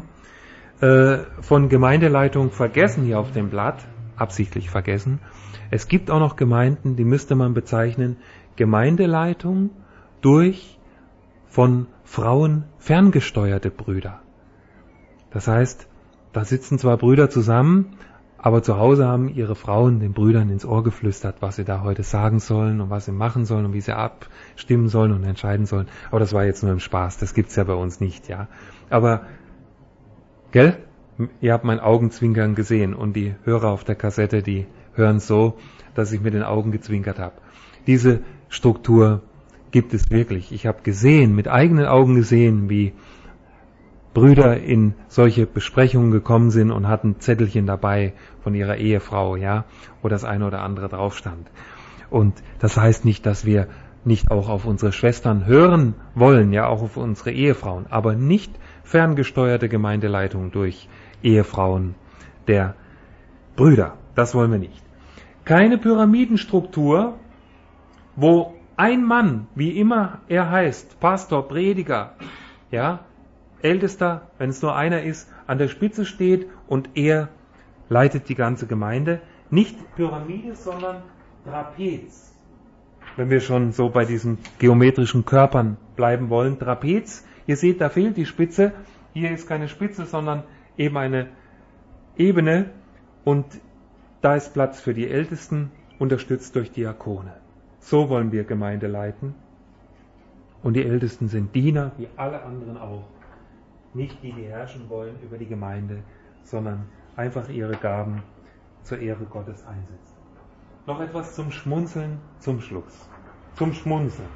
von Gemeindeleitung vergessen hier auf dem Blatt, absichtlich vergessen. Es gibt auch noch Gemeinden, die müsste man bezeichnen, Gemeindeleitung durch von Frauen ferngesteuerte Brüder. Das heißt, da sitzen zwar Brüder zusammen, aber zu Hause haben ihre Frauen den Brüdern ins Ohr geflüstert, was sie da heute sagen sollen und was sie machen sollen und wie sie abstimmen sollen und entscheiden sollen. Aber das war jetzt nur im Spaß, das gibt's ja bei uns nicht, ja. Aber, gell? Ihr habt mein Augenzwinkern gesehen und die Hörer auf der Kassette, die hören so, dass ich mit den Augen gezwinkert habe. Diese Struktur gibt es wirklich. Ich habe mit eigenen Augen gesehen, wie Brüder in solche Besprechungen gekommen sind und hatten Zettelchen dabei von ihrer Ehefrau, ja, wo das eine oder andere drauf stand. Und das heißt nicht, dass wir nicht auch auf unsere Schwestern hören wollen, ja, auch auf unsere Ehefrauen, aber nicht ferngesteuerte Gemeindeleitung durch Ehefrauen der Brüder. Das wollen wir nicht. Keine Pyramidenstruktur, wo ein Mann, wie immer er heißt, Pastor, Prediger, ja, Ältester, wenn es nur einer ist, an der Spitze steht und er leitet die ganze Gemeinde. Nicht Pyramide, sondern Trapez. Wenn wir schon so bei diesen geometrischen Körpern bleiben wollen. Trapez, ihr seht, da fehlt die Spitze. Hier ist keine Spitze, sondern eben eine Ebene. Und da ist Platz für die Ältesten, unterstützt durch Diakone. So wollen wir Gemeinde leiten. Und die Ältesten sind Diener, wie alle anderen auch. Nicht die, die herrschen wollen über die Gemeinde, sondern einfach ihre Gaben zur Ehre Gottes einsetzen. noch etwas zum Schmunzeln zum Schluss. Zum Schmunzeln.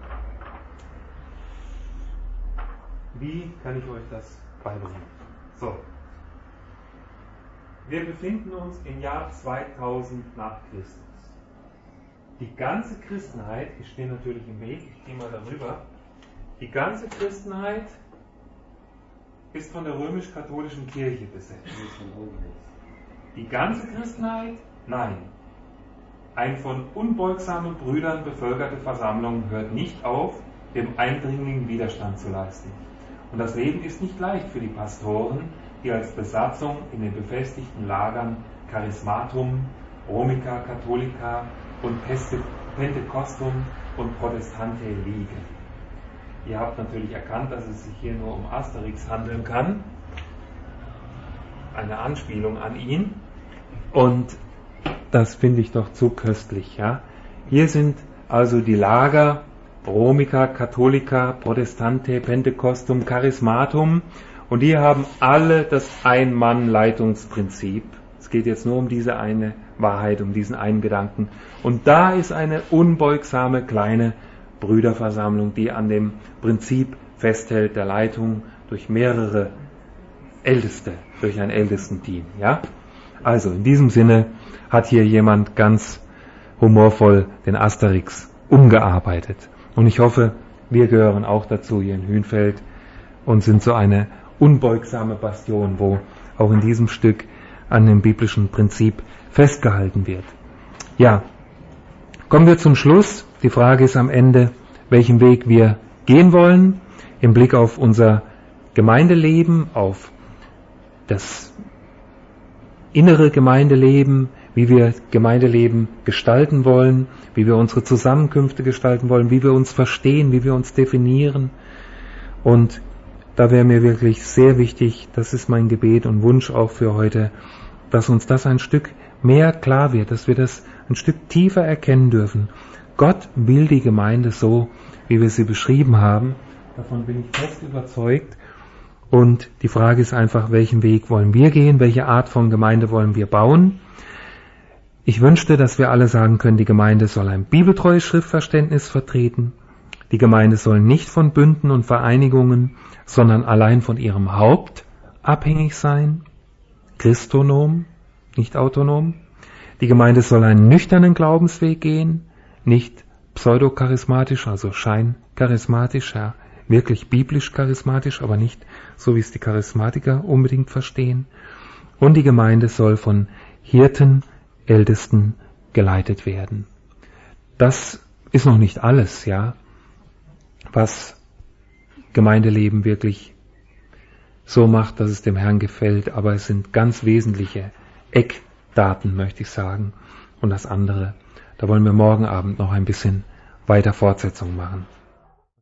Wie kann ich euch das beibringen? So. Wir befinden uns im Jahr 2000 nach Christus. Die ganze Christenheit, ich stehe natürlich im Weg, ich gehe mal darüber, die ganze Christenheit ist von der römisch-katholischen Kirche besetzt. Die ganze Christenheit? Nein. Eine von unbeugsamen Brüdern bevölkerte Versammlung hört nicht auf, dem Eindringling Widerstand zu leisten. Und das Leben ist nicht leicht für die Pastoren, die als Besatzung in den befestigten Lagern Charismatum, Romica, Catholica und Pentecostum und Protestante liegen. Ihr habt natürlich erkannt, dass es sich hier nur um Asterix handeln kann. Eine Anspielung an ihn. Und das finde ich doch zu köstlich. Ja? Hier sind also die Lager Romica, Catholica, Protestante, Pentecostum, Charismatum. Und die haben alle das Ein-Mann-Leitungsprinzip. Es geht jetzt nur um diese eine Wahrheit, um diesen einen Gedanken. Und da ist eine unbeugsame kleine Brüderversammlung, die an dem Prinzip festhält, der Leitung durch mehrere Älteste, durch ein Ältestenteam. Ja? Also in diesem Sinne hat hier jemand ganz humorvoll den Asterix umgearbeitet. Und ich hoffe, wir gehören auch dazu hier in Hünfeld und sind so eine unbeugsame Bastion, wo auch in diesem Stück an dem biblischen Prinzip festgehalten wird. Ja, kommen wir zum Schluss. Die Frage ist am Ende, welchen Weg wir gehen wollen, im Blick auf unser Gemeindeleben, auf das innere Gemeindeleben, wie wir Gemeindeleben gestalten wollen, wie wir unsere Zusammenkünfte gestalten wollen, wie wir uns verstehen, wie wir uns definieren. Und da wäre mir wirklich sehr wichtig, das ist mein Gebet und Wunsch auch für heute, dass uns das ein Stück mehr klar wird, dass wir das ein Stück tiefer erkennen dürfen. Gott will die Gemeinde so, wie wir sie beschrieben haben. Davon bin ich fest überzeugt. Und die Frage ist einfach, welchen Weg wollen wir gehen? Welche Art von Gemeinde wollen wir bauen? Ich wünschte, dass wir alle sagen können, die Gemeinde soll ein bibeltreues Schriftverständnis vertreten. Die Gemeinde soll nicht von Bünden und Vereinigungen, sondern allein von ihrem Haupt abhängig sein. Christonom, nicht autonom. Die Gemeinde soll einen nüchternen Glaubensweg gehen, nicht pseudocharismatisch, also scheincharismatisch, ja, wirklich biblisch charismatisch, aber nicht so, wie es die Charismatiker unbedingt verstehen. Und die Gemeinde soll von Hirten, Ältesten geleitet werden. Das ist noch nicht alles, ja, was Gemeindeleben wirklich so macht, dass es dem Herrn gefällt, aber es sind ganz wesentliche Eckdaten, möchte ich sagen. Und das andere, da wollen wir morgen Abend noch ein bisschen weiter Fortsetzung machen.